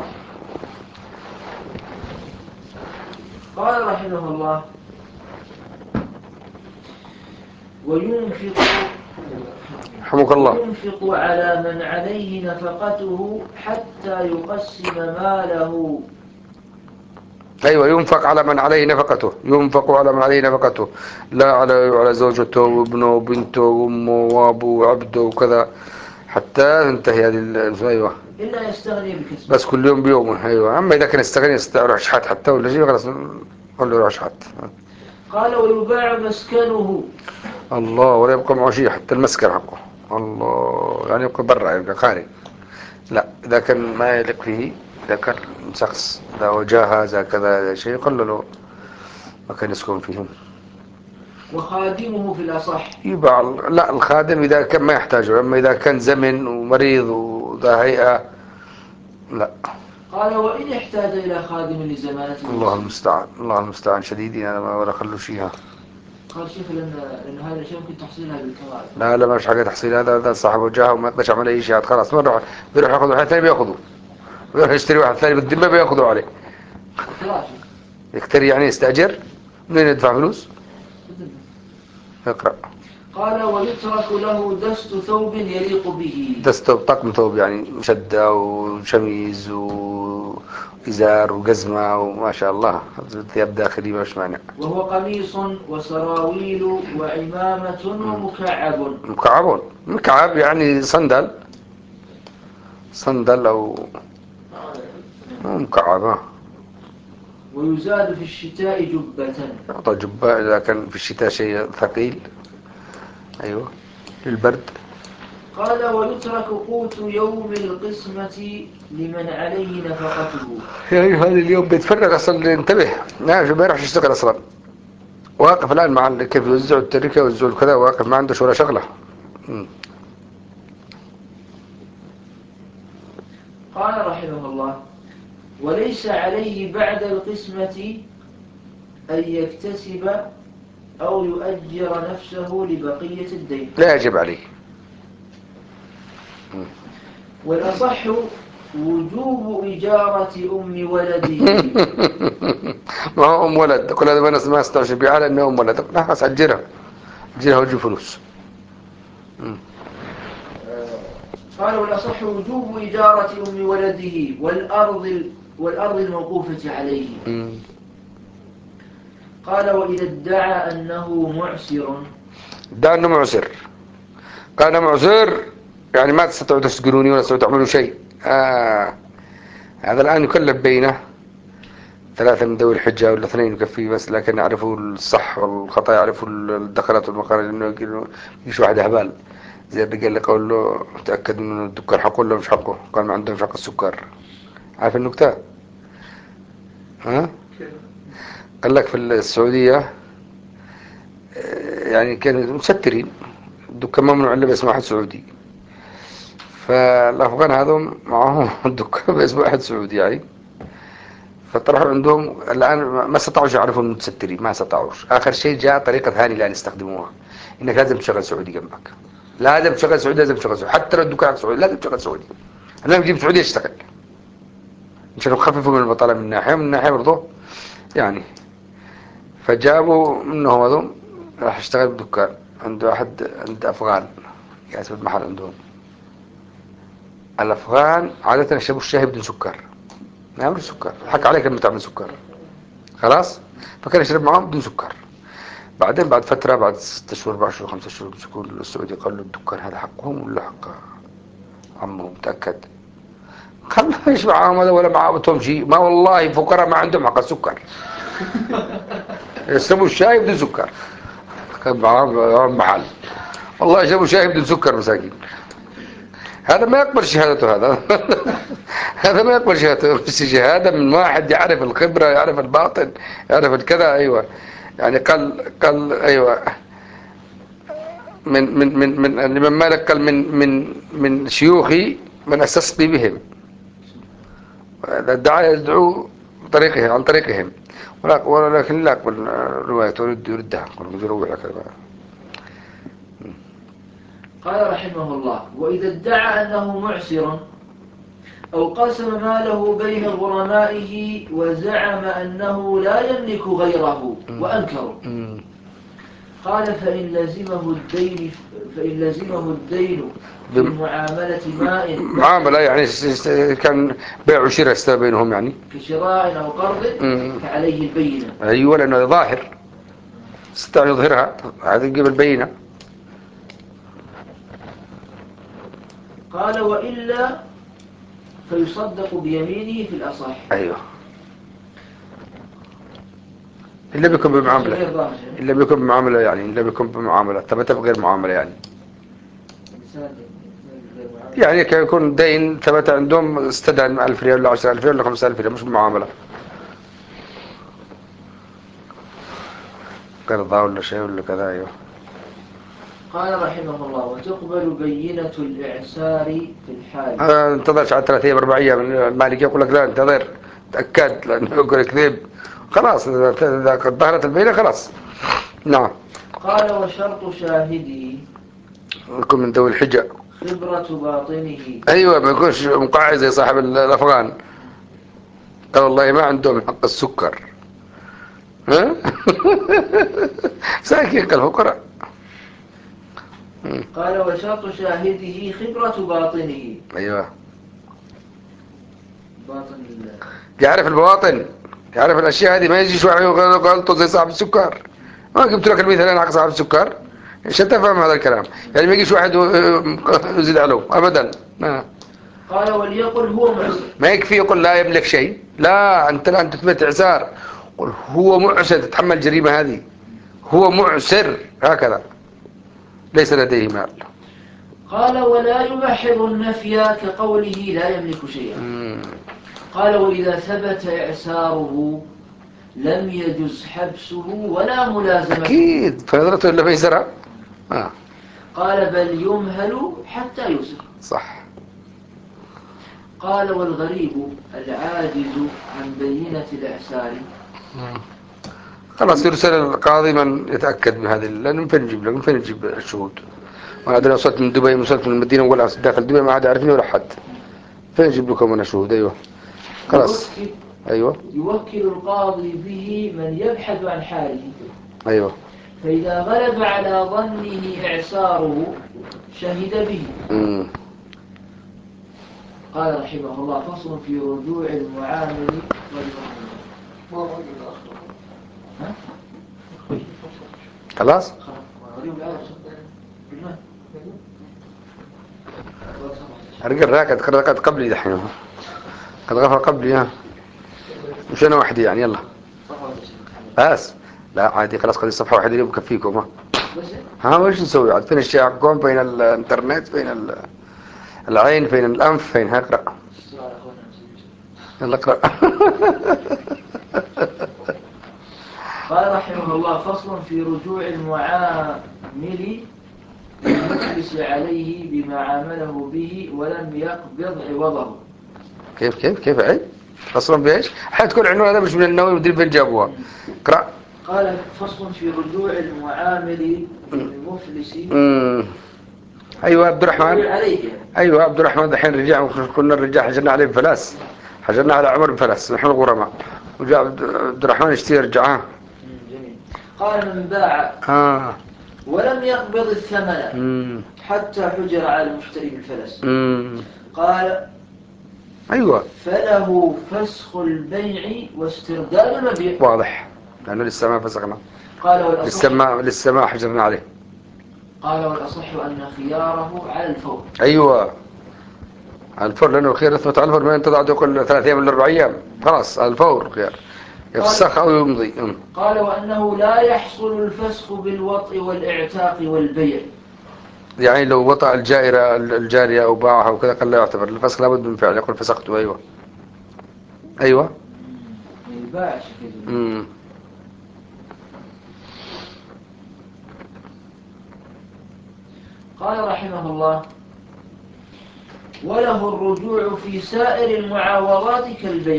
Speaker 1: قال رحمه الله وينفق
Speaker 2: رحمك الله.
Speaker 1: وينفق على من عليه نفقته حتى يقسم ماله.
Speaker 2: أيوة، ينفق على من عليه نفقته، ينفق على من عليه نفقته، لا على زوجته وابنه وبنته وأمه وأبوه وعبده وكذا حتى تنتهي هذه. أيوة،
Speaker 1: إلا يستغني بكسبه،
Speaker 2: بس كل يوم بيومه. أيوة، أما إذا كان يستغني يروح شحات حتى ولا شيء خلاص قل له روح شحات.
Speaker 1: قال ويباع مسكنه.
Speaker 2: الله، ولا يبقى معه شيء حتى المسكن حقه. الله، يعني يبقى برا، يبقى خارج. لا، إذا كان ما يليق فيه، إذا كان شخص إذا وجاه هذا كذا هذا شيء قل له ما كان يسكن فيهم.
Speaker 1: وخادمه في الأصح.
Speaker 2: يباع. لا، الخادم إذا كان ما يحتاجه، أما إذا كان زمن ومريض وذا هيئة لا.
Speaker 1: قال وإن احتاج إلى خادم لزمانة
Speaker 2: الله المستعان، الله المستعان. شديدين أنا ما ولا خلوا شيئا.
Speaker 1: قال شيخ لأن هذا الشيء ممكن تحصيلها بالكمال.
Speaker 2: لا لا، ما فيش حاجة تحصيل. هذا صاحب وجهه وما يقدرش يعمل أي شيء. خلاص بيروح ياخذ واحد ثاني بياخذه، بيروح يشتري واحد ثاني بالذمة بياخذه عليه. يكتري يعني يستأجر. منين يدفع فلوس؟ اقرأ.
Speaker 1: قال ويترك له دست ثوب يليق به.
Speaker 2: دست طقم ثوب، يعني مشدة وشميز وإزار وجزمة وما شاء الله ثياب داخلي مش مانع.
Speaker 1: وهو قميص وسراويل وعمامة ومكعب.
Speaker 2: مكعب يعني صندل أو مكعب.
Speaker 1: ويزاد في الشتاء جبة.
Speaker 2: يعطى جبة إذا كان في الشتاء شيء ثقيل. أيوة، للبرد.
Speaker 1: قال ويترك قوت يوم القسمة لمن عليه نفقته.
Speaker 2: يعني هذا اليوم بيتفرق أصلا. انتبه، ما يعرفش يشتغل أصلا. واقف الآن مع كيف يوزعوا التركة ويوزعوا كذا، واقف ما عنده ولا شغلة.
Speaker 1: قال رحمه الله وليس عليه بعد القسمة أن يكتسب أو يؤجر نفسه لبقية الدين.
Speaker 2: لا يجب عليه.
Speaker 1: والأصح وجوب إجارة أم ولده.
Speaker 2: ما هو أم ولد، كل هذا ما استوعب بيه على أنه أم ولد. لا خلاص أجرها وجه فلوس.
Speaker 1: قال والأصح وجوب إجارة أم ولده والأرض الموقوفة عليه. قال وإذا ادعى أنه معسر.
Speaker 2: ادعى أنه معسر. قال معسر يعني ما تستطيعوا تسجنوني ولا تستطيعوا تعملوا شيء. هذا الآن يكلف بينه 3 من ذوي الحجة ولا 2 يكفيه بس، لكن يعرفوا الصح والخطأ، يعرفوا الدخلات والمخارج. إنه يجيش واحد هبال زي الرجال اللي قال له تأكد من الدكان حقه ولا مش حقه، قال ما عندهم حق السكر. عارف النكتة؟ قال لك في السعودية يعني كانوا مسترين الدكان ممنوع إلا باسم واحد سعودي. فالأفغان هذول معهم الدكان باسم واحد سعودي يعني. فطرحوا عندهم الآن ما استطاعوش يعرفوا المتسترين، ما استطاعوش. آخر شيء جاء طريقة ثانية الآن يستخدموها، إنك لازم تشغل سعودي جنبك. لازم تشغل سعودي، حتى لو الدكان سعودي لازم تشغل سعودي. أنا نجيب سعودي يشتغل عشان نخففوا من البطالة من ناحية برضه يعني. فجابوا منهم هذول راح يشتغل بدكان عنده أحد عند أفغان ياسب المحل عندهم. الأفغان عادة يشربوا الشاي بدون سكر، ما يعملوا سكر. حق عليك لما تعمل سكر خلاص. فكان يشرب معهم بدون سكر. بعدين بعد فترة، بعد 6 شهور 4 شهور 5 شهور مسكوا السعودي قال له الدكان هذا حقهم ولا حق عمهم متأكد؟ قال ما ايش معاهم هذا ولا معاهم شيء، ما والله فقراء ما عندهم حق السكر. يشربوا الشاي بدون سكر. كان معاهم محل والله يشربوا شاي بدون سكر مساكين. هذا ما يقبل شهادته هذا. هذا ما يقبل شهادته. بس شهادة من واحد يعرف الخبرة، يعرف الباطن، يعرف الكذا. أيوة يعني قال أيوة من لمن مالك، قال من شيوخي من أسسني بهم. الدعاء يدعو عن طريقهم، ولكن لا أقبل روايته يردها. يروح لك.
Speaker 1: قال رحمه الله وإذا ادعى أنه معسر أو قسم ماله بين غرمائه وزعم أنه لا يملك غيره وأنكروا. قال فإن لزمه الدين بمعاملة ماء
Speaker 2: معاملة يعني كان بيع وشراء استوى بينهم يعني
Speaker 1: كشراء أو قرض فعليه البينة.
Speaker 2: أيوة لأنه ظاهر استطاع يظهرها هذا يجيب البينة.
Speaker 1: قال وإلا فيصدق بيمينه في الأصح.
Speaker 2: أيوة إلا بيكون بمعاملة، إلا بيكون بمعاملة يعني إلا بيكون بمعاملة ثبت بغير معاملة يعني كان يكون دين ثبت عندهم استدان 1000 ريال ولا 10,000 ريال ولا 5,000 ريال مش بمعاملة قرضة ولا شيء ولا كذا. أيوة.
Speaker 1: قال رحمه الله وتقبل بينة الإعسار في الحال.
Speaker 2: انتظرش على 3 أيام 4 أيام المالك يقول لك لا انتظر تأكد لأنه يقول كذب خلاص إذا قد ظهرت البينة خلاص. نعم.
Speaker 1: قال وشرط شاهده
Speaker 2: يكون من ذوي الحجة
Speaker 1: خبرة باطنه.
Speaker 2: أيوة ما يكونش مقاعد زي صاحب الأفغان قال والله ما عندهم حق السكر ها ساكين الفقراء.
Speaker 1: قال وشرط شاهده خبرة باطنه.
Speaker 2: أيوة
Speaker 1: باطن
Speaker 2: يعرف البواطن يعرف الأشياء هذه ما يجيش واحد يغلطه زي صاحب السكر. ما جبت لك المثال أنا حق صاحب السكر عشان تفهم هذا الكلام يعني ما يجيش واحد يزيد عليه أبدا.
Speaker 1: قال وليقل هو معسر.
Speaker 2: ما يكفي يقول لا يملك شيء لا أنت تثبت إعسار قل هو معسر تتحمل الجريمة هذه هو معسر هكذا ليس لديه مال.
Speaker 1: قال ولا يبحر النفي كقوله لا يملك شيئا. قال وإذا ثبت إعساره لم يجز حبسه ولا ملازمته.
Speaker 2: أكيد فنظرته إلا ميسرة.
Speaker 1: قال بل يمهل حتى يسر.
Speaker 2: صح.
Speaker 1: قال والغريب العاجز عن بينة الإعسار
Speaker 2: خلاص يرسل القاضي من يتأكد من هذه لأنه من فين نجيب لك من فين نجيب الشهود. وأنا وصلت من دبي وصلت من المدينة ولا داخل دبي ما عاد عارفني ولا حد فين نجيب لكم أنا شهود. أيوة خلاص. أيوة
Speaker 1: يوكل القاضي به من يبحث عن حاله.
Speaker 2: أيوة
Speaker 1: فإذا غلب على ظنه إعساره شهد به. قال رحمه الله فصل في رجوع المعامل
Speaker 2: خلاص. أرجع راكد قبلي دحين قد غفر قبلي مش أنا وحدي يعني يلا بس لا عادي خلاص قد الصفحة واحدة اللي بكفيكم وش نسوي عاد فين الشياكون بين الانترنت بين العين بين الأنف فين هقرأ يلا اقرأ.
Speaker 1: قال رحمه الله فصل في رجوع المعامل المفلس عليه بما عامله به ولم يقبض عوضه.
Speaker 2: كيف عيد فصل بإيش حتكون عنوان هذا مش من النووي ودري بين جابوها اقرأ.
Speaker 1: قال فصل في رجوع المعامل المفلس.
Speaker 2: أيوة عبد الرحمن أيوة عبد الرحمن دحين رجع كنا الرجال حجرنا عليه بفلاس حجرنا على عمر بفلاس نحن الغرماء وجاء عبد الرحمن يشتري رجعه.
Speaker 1: قال من باع ولم يقبض الثمن حتى حجر على المشتري بالفلس. قال
Speaker 2: أيوة
Speaker 1: فله فسخ البيع واسترداد المبيع.
Speaker 2: واضح لأنه لسه ما فسخنا.
Speaker 1: قال
Speaker 2: لسه ما حجرنا عليه.
Speaker 1: قال والأصح أن خياره على الفور.
Speaker 2: أيوة على الفور لأنه الخيار يثبت على الفور ما أنت تقعد يقول 3 أيام ولا 4 أيام خلاص على الفور خيار يفسخ أو يمضي.
Speaker 1: قال وأنه لا يحصل الفسخ بالوطء والإعتاق والبيع. يعني
Speaker 2: لو وطأ الجارية أو باعها وكذا قال لا يعتبر الفسخ لابد من فعل يقول فسخته. أيوة أيوة
Speaker 1: الباع قال رحمه الله وله الرجوع في سائر المعاوضات كالبيع.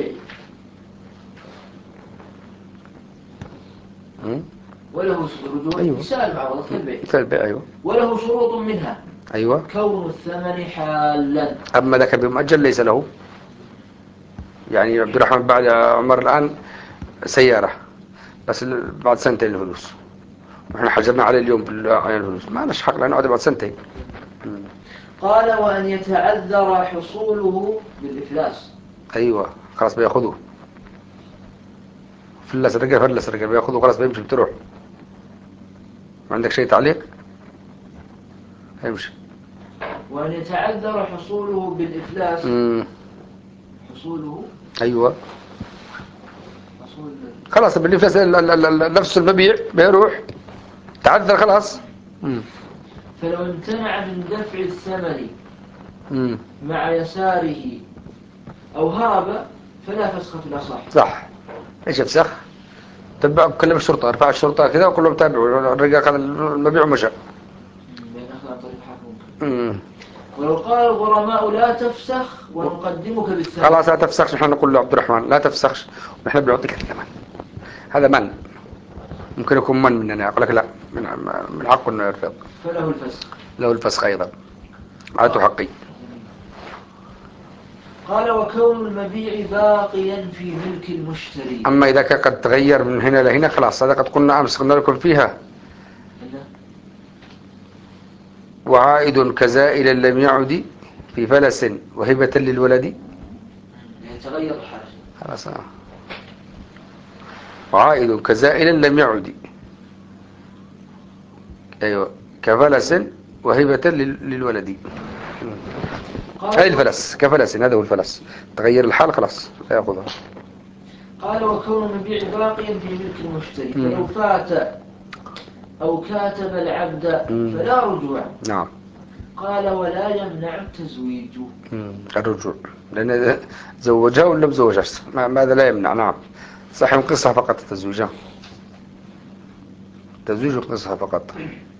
Speaker 1: وله الرجوع في سائر المعاوضات كالبيع.
Speaker 2: أيوة.
Speaker 1: وله شروط منها.
Speaker 2: أيوة
Speaker 1: كون الثمن حالا.
Speaker 2: أما ذاك بمؤجل ليس له يعني عبد الرحمن بعد عمر الآن سيارة بس بعد سنتين الفلوس احنا حجرنا عليه اليوم بالفلوس ما لناش حق لأنه نقعد بعد سنتين.
Speaker 1: قال وأن يتعذر حصوله بالإفلاس.
Speaker 2: أيوة خلاص بياخذوه فلس رجع بياخذوه خلاص بيمشي بتروح. ما عندك شيء تعليق؟ يمشي.
Speaker 1: وأن يتعذر حصوله بالإفلاس. حصوله.
Speaker 2: أيوة
Speaker 1: حصول
Speaker 2: خلاص بالإفلاس نفس المبيع بيروح تعذر خلاص.
Speaker 1: فلو امتنع من دفع الثمن مع يساره أو هرب فلا فسخ في الأصح.
Speaker 2: صح. ايش يفسخ؟ تبع كلم الشرطة ارفع الشرطة كذا وكلهم تابعوا الرجال خذ المبيع ومشى.
Speaker 1: ولو قال الغرماء لا تفسخ ونقدمك بالثمن.
Speaker 2: خلاص لا تفسخش نحن نقول له عبد الرحمن لا تفسخش ونحن بنعطيك الثمن. هذا من ممكن يكون من مننا يقول لك لا من حقه انه يرفض.
Speaker 1: فله الفسخ.
Speaker 2: له الفسخ ايضا. عادته حقي.
Speaker 1: قال وكون المبيع باقيا في ملك المشتري.
Speaker 2: اما اذا كان قد تغير من هنا لهنا خلاص هذا قد قلنا امس قلنا لكم فيها. وعائد كزائل لم يعد في فلس وهبة للولد.
Speaker 1: يتغير الحال.
Speaker 2: خلاص وعائد كزائل لم يعد. ايوه كفلس وهبة للولد. هاي الفلس كفلس هذا هو الفلس تغير الحال خلاص لا يأخذها.
Speaker 1: قال وكون المبيع باقيا في ملك المشتري فلو فات أو كاتب العبد فلا رجوع.
Speaker 2: نعم.
Speaker 1: قال ولا يمنع التزويج.
Speaker 2: الرجوع لأن زوجها ولا مزوجها ماذا لا يمنع. نعم صح ينقصها فقط تزوجها. تزويج ينقصها فقط.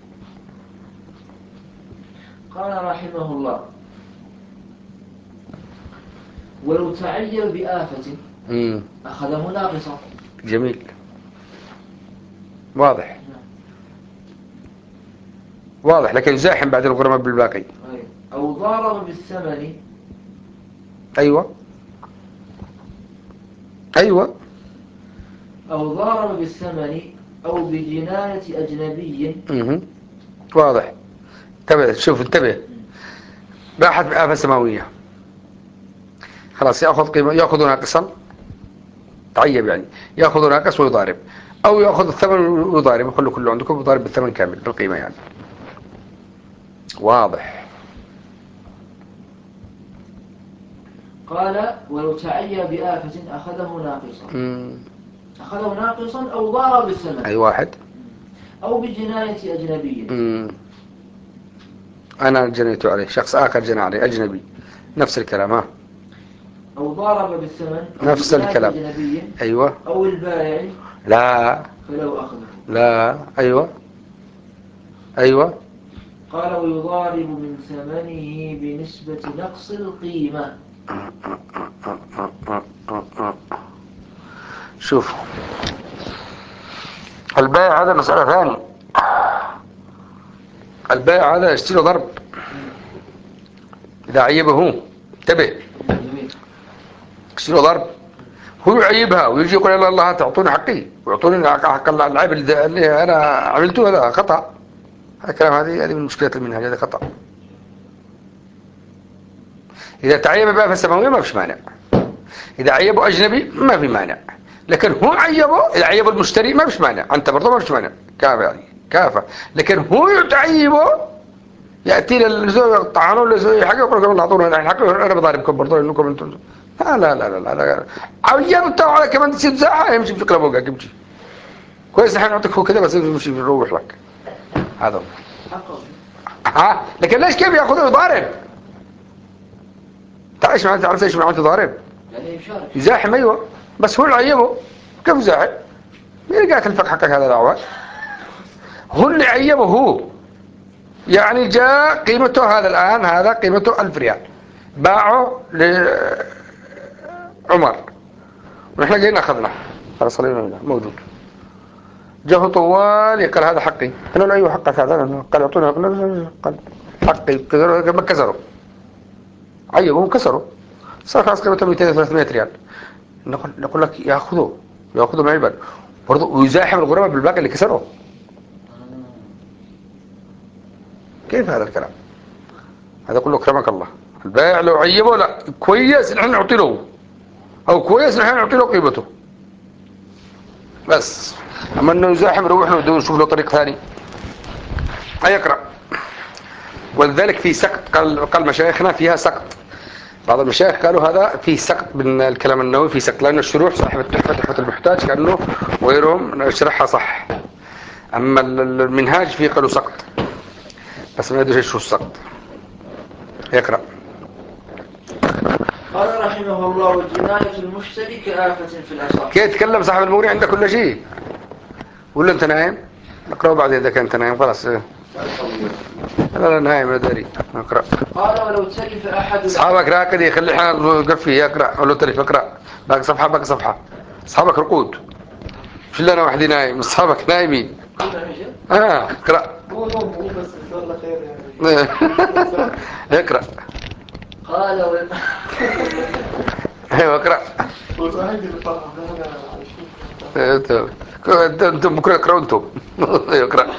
Speaker 1: قال رحمه الله ولو تعير بآفة أخذه ناقصا.
Speaker 2: جميل واضح. واضح لكن يزاحم بعد الغرماء بالباقي.
Speaker 1: أو ضارب بالثمن.
Speaker 2: أيوة أيوة.
Speaker 1: أو ضارب بالثمن أو بجناية أجنبي.
Speaker 2: واضح. انتبه شوف انتبه. باحت بآفة سماوية خلاص يأخذ قيمة يأخذ ناقصا تعيب يعني يأخذ ناقص ويضارب أو يأخذ الثمن ويضارب يخلوا كله عندكم ويضارب بالثمن كامل بالقيمة يعني. واضح.
Speaker 1: قال ولو تعير بآفة أخذه ناقصا. أخذه ناقصا أو ضارب بالثمن.
Speaker 2: أي واحد.
Speaker 1: أو بجناية أجنبي.
Speaker 2: أنا جنيت عليه شخص آخر جنى عليه أجنبي نفس الكلام. ها
Speaker 1: أو ضارب بالثمن
Speaker 2: نفس الكلام. أيوة.
Speaker 1: أو البائع
Speaker 2: لا
Speaker 1: فلو أخذه.
Speaker 2: لا أيوة أيوة.
Speaker 1: قال ويضارب من ثمنه بنسبة نقص القيمة.
Speaker 2: شوف البائع هذا مسألة ثانية. البائع هذا يشتري ضرب إذا عيبه انتبه يشتري ضرب هو يعيبها ويجي يقول يلا الله تعطوني حقي ويعطوني حق العيب اللي أنا عملته هذا خطأ. الكلام هذه من مشكلة المنهج هذا خطأ. إذا تعيب بقى في السماوية ما فيش مانع. إذا عيبه أجنبي ما في مانع. لكن هو عيبه إذا عيبه المشتري ما فيش مانع. أنت برضه ما فيش مانع كافة يعني كافة. لكن هو يتعيبه يأتي للزوج طعنه للزوج حاجة يقول لكم الله أعطونا الحق أنا بضاربكم برضه لأنكم أنتم لا عيبته على كمان تسيب ساعة يمشي في قلبه يمشي كويس نحن نعطيك هو كذا بس يمشي يروح لك هذا. لكن ليش كيف يأخذه ويضارب؟ تعيش معه تعرف ايش معناته ضارب؟
Speaker 1: يعني
Speaker 2: يزاحم ايوه بس هو اللي عيبه كيف يزاحم؟ مين قاعد تنفق حقك هذا الأعوان؟ هو اللي عيبه هو يعني جاء قيمته هذا الآن هذا قيمته 1000 ريال باعه لعمر ونحن جينا أخذنا خلاص صلينا موجود جاءه طوال قال هذا حقي قالوا له أيوه حقك هذا قال اعطونا قال حقي ما كسروا عيبه كسروا صار خلاص قيمته 200-300 ريال نقول لك ياخذوا من البال برضه ويزاحم الغرماء بالباقي اللي كسروا كيف هذا الكلام؟ هذا كله كرمك الله. البائع لو عيبه لا كويس نحن نعطي له، او كويس نحن نعطي له قيمته بس. اما انه يزاحم نروح له نشوف له طريق ثاني. يقرأ. ولذلك في سقط، قال مشايخنا فيها سقط. بعض المشايخ قالوا هذا فيه سقط من الكلام النووي، في سقط، لأن الشروح صاحب التحفة تحفة المحتاج كأنه وغيرهم شرحها صح. أما المنهاج فيه قالوا سقط، بس ما يدري شو السقط. يقرأ.
Speaker 1: قال رحمه الله: والجناية المشتري كآفة في الأصح.
Speaker 2: كي يتكلم صاحب الموري عنده كل شيء، ولا أنت نايم؟ اقرأه بعد إذا كنت نايم خلاص. لا نايم لا داري. اقرأ.
Speaker 1: قال: ولو تلف أحد
Speaker 2: أصحابك راكد يخلي حاله يقفي يقرأ، ولو تلف اقرأ باقي صفحة باقي صفحة. أصحابك رقود، مش اللي أنا وحدي نايم، أصحابك نايمين. اقرأ.
Speaker 3: هو نوم هو بس إن شاء الله خير يعني.
Speaker 2: اقرأ.
Speaker 1: قال
Speaker 2: ايوه اقرأ.
Speaker 3: وصاحبي اللي طلع أنا
Speaker 2: انتم بكره اقرأوا انتم. ايوه اقرأ.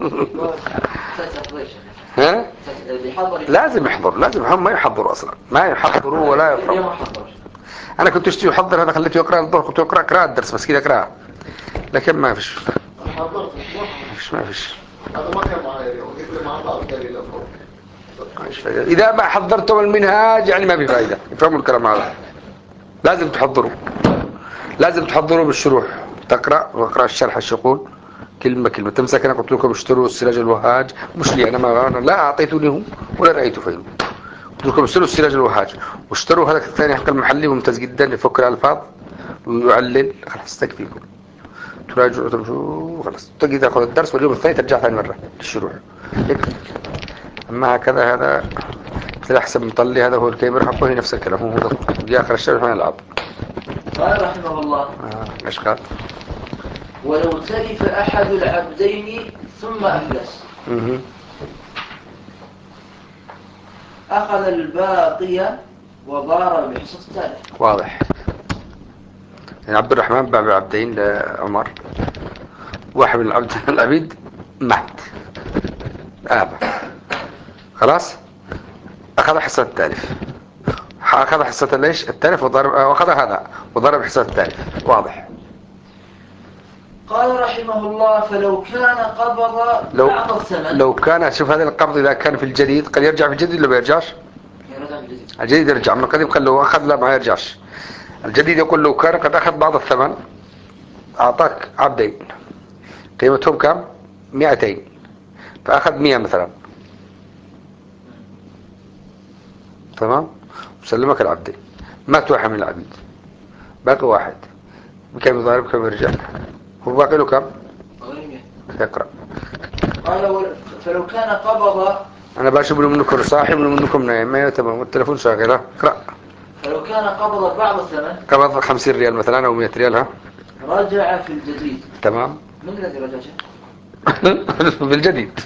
Speaker 2: ها؟ لازم يحضر، لازم هم ما يحضروا اصلا، ما يحضروا ولا يقرأوا. انا كنت اشتي يحضر، هذا خليته يقرأ الظهر، كنت اقرأ قراءة الدرس بس كده اقرأ، لكن ما فيش.
Speaker 3: حضرت
Speaker 2: ما فيش.
Speaker 3: هذا ما كان معايا اليوم، قلت له معاه بعض دليل الأفضل.
Speaker 2: إذا ما حضرتم المنهاج يعني ما في فائدة. يفهموا الكلام هذا. لازم تحضروا، لازم تحضروا بالشروح، تقرأ واقرأ الشرح ايش يقول كلمة كلمة. تمسك أنا قلت لكم اشتروا السراج الوهاج، مش لي أنا لا أعطيتنيهم ولا رأيته فيهم. قلت لكم اشتروا السراج الوهاج واشتروا هذاك الثاني حق المحلي ممتاز جدا يفك الألفاظ ويعلل. خلاص تكفيكم، تراجعوا تمشوا خلاص، تجي تاخذ الدرس واليوم الثاني ترجع ثاني مرة للشروح. أما هكذا هذا مثل أحسن مطلي، هذا هو الكبير حقه، هي نفس الكلام، هو جاء آخر الشرح ما يلعب.
Speaker 1: قال رحمه الله:
Speaker 2: ايش قال؟
Speaker 1: ولو تلف أحد العبدين ثم أفلس أخذ الباقي وضار بحصة الثالث.
Speaker 2: واضح. يعني عبد الرحمن باع بعبدين لعمر، واحد من العبيد مات آبا، خلاص أخذ حصة التالف، أخذ حصة ليش التالف وضرب، وأخذ هذا وضرب حصة التالف. واضح.
Speaker 1: قال رحمه الله: فلو كان قبض بعض الثمن.
Speaker 2: لو كان، شوف هذا القبض إذا كان في الجديد قد يرجع في الجديد ولا ما يرجعش؟ الجديد يرجع، من القديم قال له أخذ لا ما يرجعش. الجديد يقول لو كان قد أخذ بعض الثمن، أعطاك عبدين قيمتهم كم؟ 200، فأخذ 100 مثلا، تمام، وسلمك العبدين. مات واحد من العبيد، باقي واحد، بكم يضارب بكم يرجع؟ هو باقي له كم؟ يقرأ.
Speaker 1: قال: فلو كان قبض،
Speaker 2: أنا باشوف منكم صاحب منكم نايم، ما تمام والتلفون شغال. اقرأ.
Speaker 1: فلو كان قبض بعض الثمن،
Speaker 2: قبض 50 ريال مثلا أو 100 ريال. ها،
Speaker 1: رجع في الجديد.
Speaker 2: تمام.
Speaker 1: من الذي رجع؟
Speaker 2: بالجديد.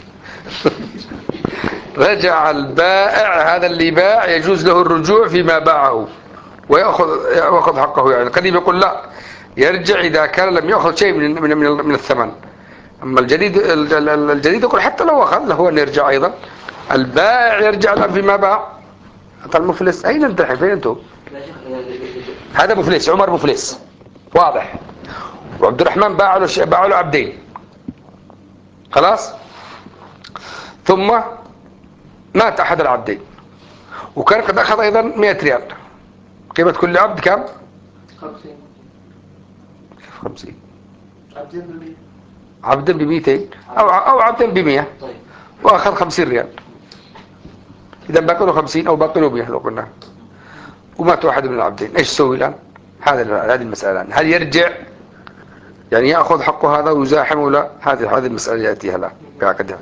Speaker 2: رجع البائع، هذا اللي باع يجوز له الرجوع فيما باعه ويأخذ حقه. يعني القديم يقول لا، يرجع إذا كان لم يأخذ شيء من الثمن. أما الجديد يقول حتى لو أخذ له أن يرجع أيضا. البائع يرجع الآن فيما باع. المفلس أين أنت الحين؟ فين أنتم؟ هذا مفلس، عمر مفلس واضح، وعبد الرحمن باع له عبدين، خلاص، ثم مات أحد العبدين وكان قد أخذ أيضا 100 ريال. قيمة كل عبد كم؟
Speaker 3: 50.
Speaker 2: 50.
Speaker 3: عبدين بالمية.
Speaker 2: عبد ب200 أو عبد ب100، وأخذ 50 ريال. إذا باقي له 50 أو باقي له 100 لو قلنا، ومات واحد من العبدين، إيش يسوي الآن؟ هذه المسألة الآن. هل يرجع يعني يأخذ حقه هذا ويزاحم ولا؟ هذه المسألة يأتيها الآن بعقدها.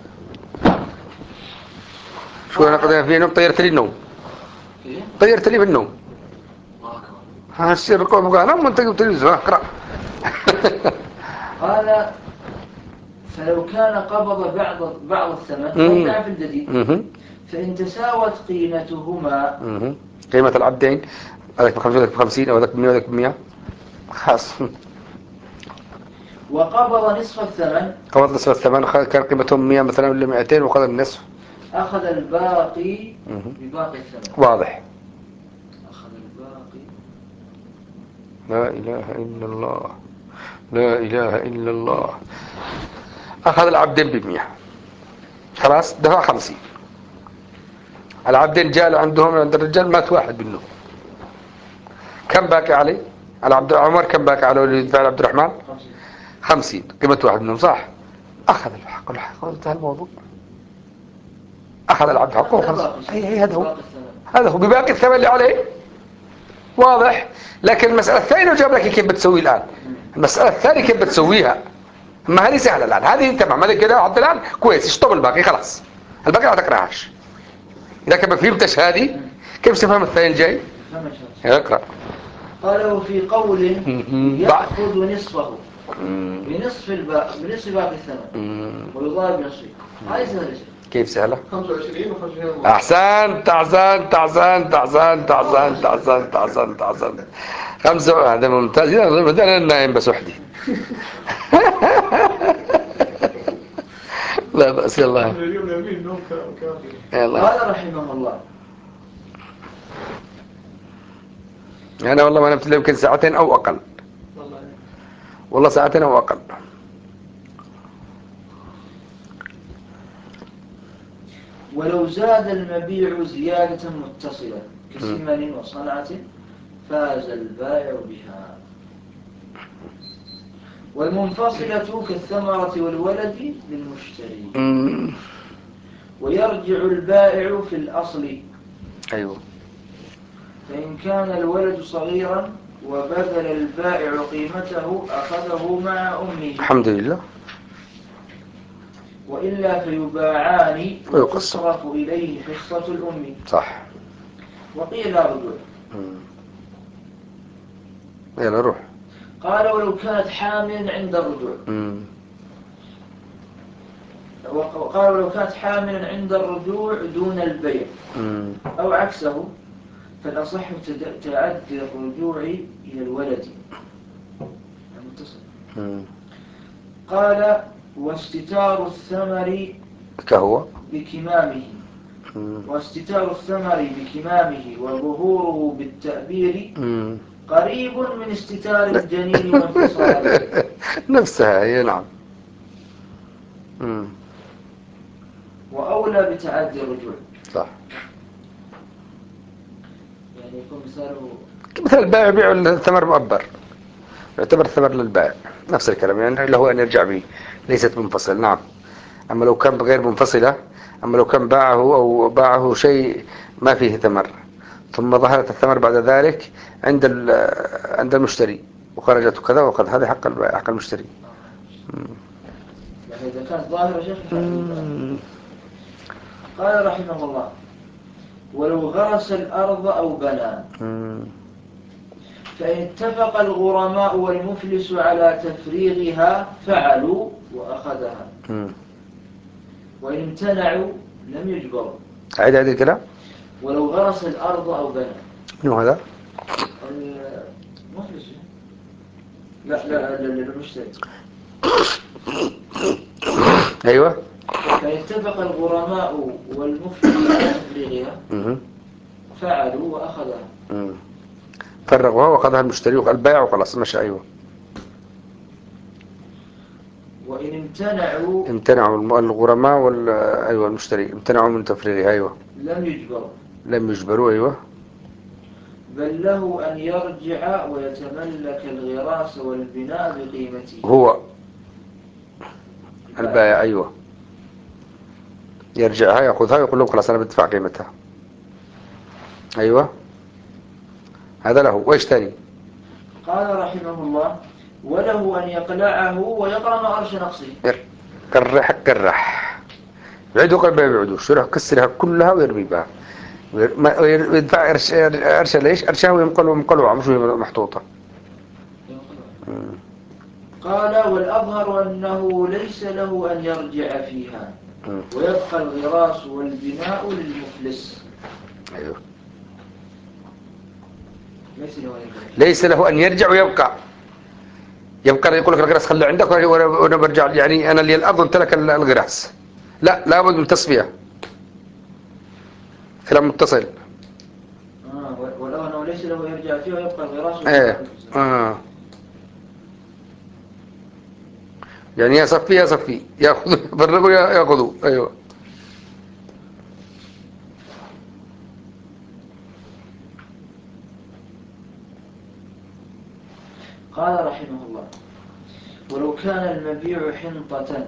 Speaker 2: شو أنا قضيها في نوم؟ طيرت لي النوم، طيرت لي بالنوم. ها السير القوم قال أما أنت قلت لي اقرأ.
Speaker 1: قال: فلو كان قبض بعض الثمن رجع في الجديد، فإن تساوت قيمتهما،
Speaker 2: قيمة العبدين، هذاك ب50 وذاك ب50 أو ذاك ب100 وذاك ب100، خلاص.
Speaker 1: وقبض نصف الثمن،
Speaker 2: قبض نصف الثمن، كان قيمتهم 100 مثلا ولا 200 وخذ النصف،
Speaker 1: أخذ الباقي بباقي الثمن.
Speaker 2: واضح.
Speaker 1: أخذ الباقي.
Speaker 2: لا إله إلا الله، لا إله إلا الله. أخذ العبدين ب100، خلاص دفع 50. العبدين جاء عندهم عند الرجال، مات واحد منهم. كم باقي عليه؟ على عبد عمر كم باقي على ولي يدفع عبد الرحمن؟ 50. قيمة واحد منهم صح؟ أخذ الحق والحق، انتهى الموضوع. أخذ العبد حقه 50. هذا هو، هذا هو بباقي الثمن اللي عليه. واضح. لكن المسألة الثانية لو جاب لك كيف بتسوي الآن، المسألة الثانية كيف بتسويها. أما هذه سهلة الآن، هذه تمام، هذه كده عبد الآن كويس، اشطب الباقي خلاص، الباقي ما تقراهاش. إذا كما فهمتش هذه كيف تفهم الثاني الجاي؟ اقرأ.
Speaker 1: قالوا في قول يأخذ نصفه بنصف باقي الثمن ويضارب بنصفه. هاي سهلة.
Speaker 2: كيف سهلة؟
Speaker 3: 25 و25.
Speaker 2: أحسنت أحسنت أحسنت أحسنت أحسنت أحسنت أحسنت أحسنت. 5. هذا ممتاز. أنا نايم بس وحدي. لا بأس. يلا.
Speaker 1: قال رحمه الله.
Speaker 2: أنا والله ما نمت إلا يمكن ساعتين أو أقل. والله ساعتين أو أقل.
Speaker 1: ولو زاد المبيع زيادة متصلة كسمن وصنعة فاز البائع بها. والمنفصلة كالثمرة والولد للمشتري. ويرجع البائع في الأصل.
Speaker 2: أيوه.
Speaker 1: فإن كان الولد صغيرا وبذل البائع قيمته أخذه مع أمه.
Speaker 2: الحمد لله.
Speaker 1: وإلا فيباعان
Speaker 2: ويقسم.
Speaker 1: وتصرف إليه حصة الأم.
Speaker 2: صح.
Speaker 1: وقيل لا رجوع.
Speaker 2: يلا روح.
Speaker 1: قال ولو كانت حامل عند الرجوع. وقال ولو كانت حاملا عند الرجوع دون البيع أو عكسه فالأصح تعدي الرجوع إلى الولد المتصل. قال واستتار الثمر
Speaker 2: كهو
Speaker 1: بكمامه. واستتار الثمر بكمامه وظهوره بالتأبير قريب من استتار الجنين وانفصاله.
Speaker 2: نفسها هي. نعم.
Speaker 1: وأولى بتعدي الرجوع.
Speaker 2: صح.
Speaker 1: يعني يكون مثاله
Speaker 2: مثل البائع يبيع الثمر مؤبر، يعتبر الثمر للبائع. نفس الكلام يعني له أن يرجع به، ليست منفصل. نعم. أما لو كان غير منفصلة، أما لو كان باعه أو باعه شيء ما فيه ثمر ثم ظهرت الثمر بعد ذلك عند المشتري وخرجت كذا وقد هذا حق المشتري.
Speaker 1: يعني إذا كانت ظاهرة شيخ. قال رحمه الله ولو غرس الأرض أو بنى فإن اتفق الغرماء والمفلس على تفريغها فعلوا وأخذها وإن امتنعوا لم يجبروا.
Speaker 2: عيد هذه الكلام.
Speaker 1: ولو غرس الأرض أو بنى.
Speaker 2: منو هذا؟
Speaker 1: المفلس. لا المشتري.
Speaker 2: أيوة.
Speaker 1: فإن اتفق الغرماء والمفلس على تفريغها فعلوا وأخذها.
Speaker 2: فرغوها وأخذها المشتري والبائع وخلاص ماشي. أيوة.
Speaker 1: وإن امتنعوا
Speaker 2: الغرماء أيوة المشتري امتنعوا من تفريغها. أيوة. لم يجبروا. أيوة.
Speaker 1: بل له أن يرجع ويتملك الغراس والبناء بقيمته.
Speaker 2: هو البائع. أيوة. يرجعها يأخذها ويقول لهم خلاص أنا بدفع قيمتها. أيوة. هذا له. وإيش تاني؟
Speaker 1: قال رحمه الله وله أن يقلعه ويقرن أرش نقصه.
Speaker 2: كرح يعيدوا قبل ما يبيعوش، يروح كسرها كلها ويرمي بها ويدفع أرشها. ليش أرشها ويمقلوها مش محطوطة.
Speaker 1: قال والأظهر أنه ليس له أن يرجع فيها ويبقى الغراس والبناء للمفلس.
Speaker 2: أيوه. ليس له أن يرجع ويبقى يقول لك الغراس خليه عندك وأنا برجع، يعني أنا اللي الأرض امتلك الغراس. لا، لابد من تصفية. كلام متصل.
Speaker 1: ولو أنه ليس له يرجع فيه ويبقى الغراس.
Speaker 2: ايه يعني يا صفي يا صفي، ياخذوا يفرقوا ياخذوا. ايوه.
Speaker 1: قال رحمه الله: ولو كان المبيع حنطة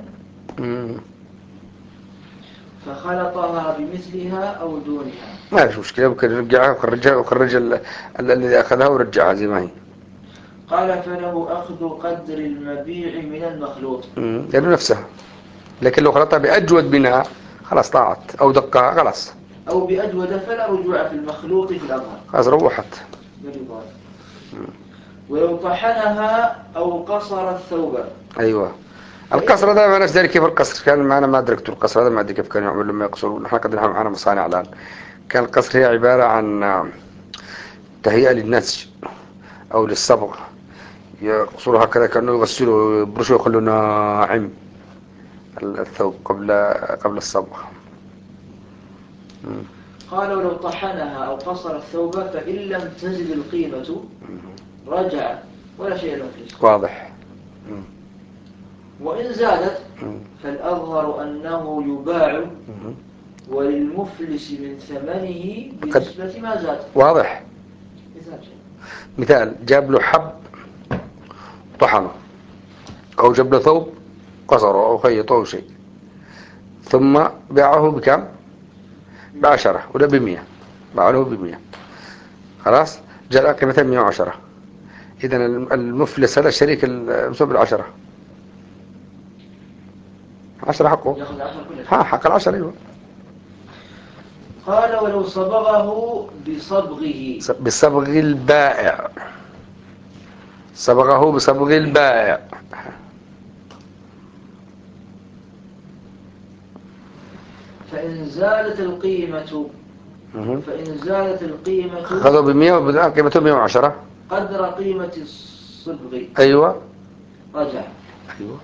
Speaker 1: فخلطها بمثلها أو دونها
Speaker 2: ما في مشكلة، ممكن يرجعها وخرج الذي أخذها ورجعها زي ما هي.
Speaker 1: قال: فله أخذ قدر المبيع من المخلوط.
Speaker 2: يعني نفسها، لكن لو خلطها بأجود منها خلاص طاعت، أو دقها خلاص.
Speaker 1: أو بأجود فلا رجوع في المخلوط في الأظهر.
Speaker 2: خلاص روحت.
Speaker 1: ولو طحنها أو قصر الثوب.
Speaker 2: أيوة. القصر هذا ما ندري كيف القصر كان معنا، ما أدركت القصر هذا، ما أدري كيف كانوا يعملوا لما يقصرون. نحن قد نحن معنا مصانع الآن. كان القصر هي عبارة عن تهيئة للنسج أو للصبغ، يقصروا هكذا كأنه يغسلوا يبرشوا يخلوا ناعم الثوب قبل الصبغ.
Speaker 1: قال: ولو طحنها أو قصر الثوب فإن لم تزد القيمة رجع ولا شيء له فيه.
Speaker 2: واضح.
Speaker 1: وإن زادت فالأظهر أنه يباع وللمفلس من ثمنه بنسبة ما زاد.
Speaker 2: واضح. مثال: جاب له حب طحنه، أو جاب له ثوب قصره أو خيطه أو شيء، ثم باعه بكم؟ ب10 ولا ب100. باعه ب100. خلاص جاء قيمة 110. إذن المفلس هذا الشريك المسوي ب10، 10 حقه. حق 10. أيوه.
Speaker 1: قال: ولو صبغه
Speaker 2: بصبغ البائع. صبغه بصبغ البائع.
Speaker 1: فإن زادت القيمة
Speaker 2: خذوا ب100 وبدأ قيمته 110
Speaker 1: قدر قيمة الصبغ.
Speaker 2: أيوة.
Speaker 1: رجع.
Speaker 2: أيوة.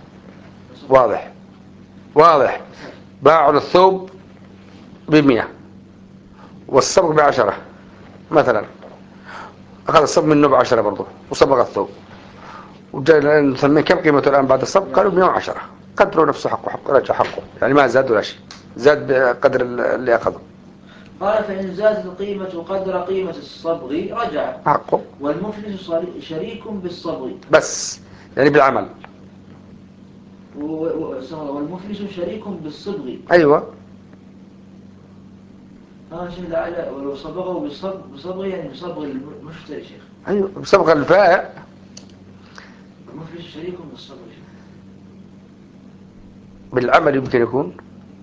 Speaker 2: واضح. باعوا الثوب ب100 والصبغ ب10 مثلا، أخذ الصبغ منه ب10 برضه وصبغ الثوب، وجاء نسميه كم قيمته الآن بعد الصبغ؟ قالوا 110. قدروا نفسه حقه رجع حقه، يعني ما زاد ولا شيء، زاد بقدر اللي أخذه.
Speaker 1: قال: فإن زادت القيمة قدر قيمة الصبغ رجع
Speaker 2: حقه.
Speaker 1: والمفلس شريك بالصبغ
Speaker 2: بس يعني بالعمل.
Speaker 1: والمفلس شريك بالصبغ.
Speaker 2: أيوة.
Speaker 1: شيء لعله ولو صبغه بصبغ يعني بصبغ المشتري شيخ.
Speaker 2: أيوة بصبغ البائع.
Speaker 1: المفلس شريك بالصبغ.
Speaker 2: بالعمل يمكن يكون.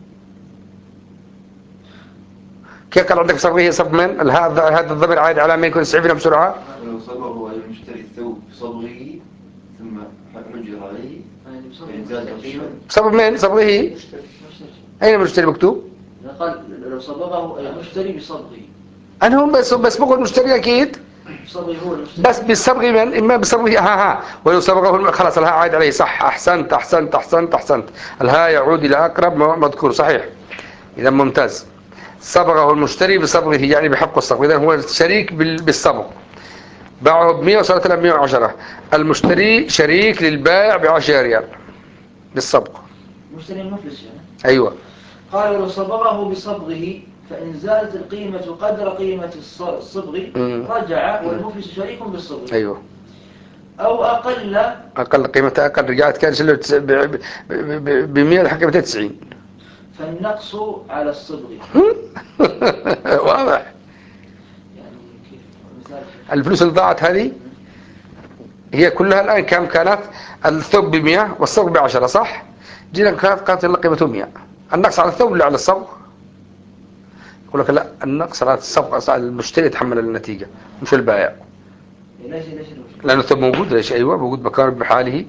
Speaker 2: كيف كان عندك صبغه؟ هي صبغ من هذا الضمير عائد على من يكون سعيفنا بسرعة.
Speaker 4: ولو صبغه المشتري الثوب بصبغه ثم حجر عليه فإن زاد القيمة.
Speaker 2: صبغ من؟ صبغه. أين المشتري مكتوب؟
Speaker 1: قال: لو صبغه المشتري بصبغه.
Speaker 2: أنا هم بصبغه المشتري أكيد. بس بالصبغ من؟ إما بصبغه ولو صبغه خلاص الها عائد عليه. صح. أحسنت. الها يعود إلى أقرب مذكور. صحيح. إذا ممتاز. صبغه المشتري بصبغه يعني بحق الصبغ، إذا هو شريك بالصبغ. باعه ب100 وصارت له 110. المشتري شريك للبائع ب10 ريال بالصبغ.
Speaker 1: مشتري المفلس يعني.
Speaker 2: أيوة.
Speaker 1: قال: ولو صبغه بصبغه فإن زادت القيمة قدر قيمة الصبغ رجع والمفلس شريك بالصبغ.
Speaker 2: أيوة.
Speaker 1: أو أقل
Speaker 2: قيمتها أقل، رجعت كان ب100 الحق قيمتها 90.
Speaker 1: فالنقص على الصبغ.
Speaker 2: واضح.
Speaker 1: يعني كيف مثال
Speaker 2: الفلوس اللي ضاعت هذه هي كلها الآن كم كانت؟ الثوب ب100 والصبغ ب10 صح؟ جينا كانت قيمته 100. النقص على الثوب ولا على الصبغ؟ يقول لك لا، النقص على الصبغ، على المشتري يتحمل النتيجة مش البائع.
Speaker 1: ليش
Speaker 2: لأن الثوب موجود. ليش؟ أيوة موجود مكان بحاله.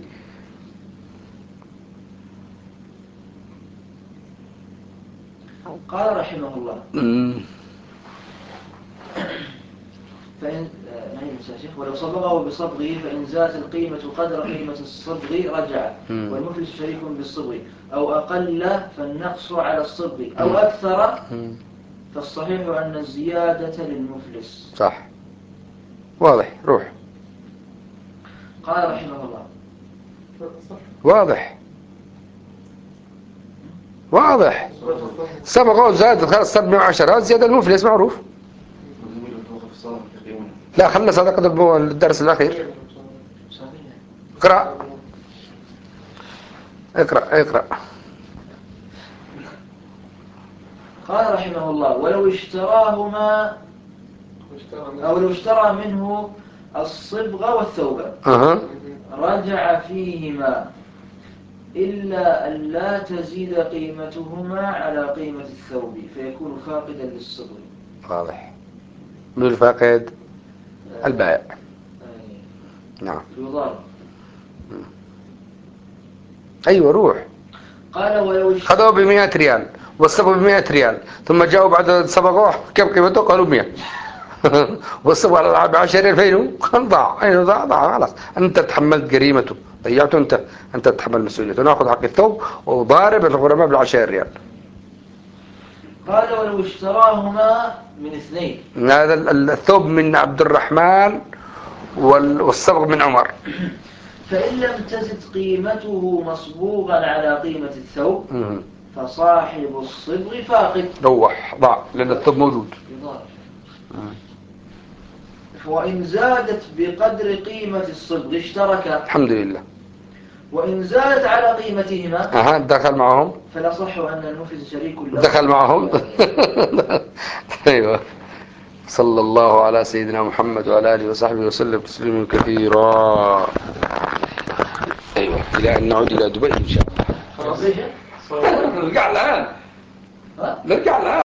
Speaker 1: قال رحمه الله: فإن ولو صبغه بصبغه فإن زادت القيمة قدر قيمة الصبغ رجع والمفلس شريك بالصبغ. أو أقل فالنقص على الصبغ. أو أكثر فالصحيح أن الزيادة للمفلس.
Speaker 2: صح، واضح. روح.
Speaker 1: قال رحمه الله
Speaker 2: واضح واضح. سبقه زاد خلاص صار 110 زيادة المفلس معروف. لا خلص هذا قدر الدرس الأخير. اقرأ اقرأ اقرأ.
Speaker 1: قال رحمه الله ولو اشتراهما أو لو اشترى منه الصبغ والثوب رجع فيهما إلا أن لا تزيد قيمتهما على قيمة الثوب فيكون فاقدا للصبغ.
Speaker 2: واضح. من الفاقد؟ البائع. نعم.
Speaker 1: يضارب.
Speaker 2: أيوة روح.
Speaker 1: قال ولو
Speaker 2: خذوه ب100 ريال والصبغ ب100 ريال ثم جاءوا بعد صبغوه كم قيمته؟ قالوا 100. والصبغ على 10 ريال فينه ضاع. أين ضاع خلاص. أنت تحملت جريمته ضيعته. أنت تتحمل مسؤوليته. نأخذ حق الثوب وضارب الغرماء ب10 ريال.
Speaker 1: قال ولو اشتراهما من 2.
Speaker 2: هذا الثوب من عبد الرحمن والصبغ من عمر.
Speaker 1: فإن لم تزد قيمته مصبوغا على قيمة الثوب فصاحب الصبغ فاقد.
Speaker 2: روح ضاع لأن الثوب موجود.
Speaker 1: وإن زادت بقدر قيمة الصبغ اشترك.
Speaker 2: الحمد لله.
Speaker 1: وإن زادت على قيمتهما
Speaker 2: دخل معهم.
Speaker 1: فلا صح أن المفلس شريك له.
Speaker 2: دخل معهم. أيوة. صلى الله على سيدنا محمد وعلى آله وصحبه وسلم تسليما كثيرا. أيوة إلى أن نعود إلى دبي إن شاء الله.
Speaker 1: خلاص.
Speaker 2: نرجع الآن. نرجع الآن.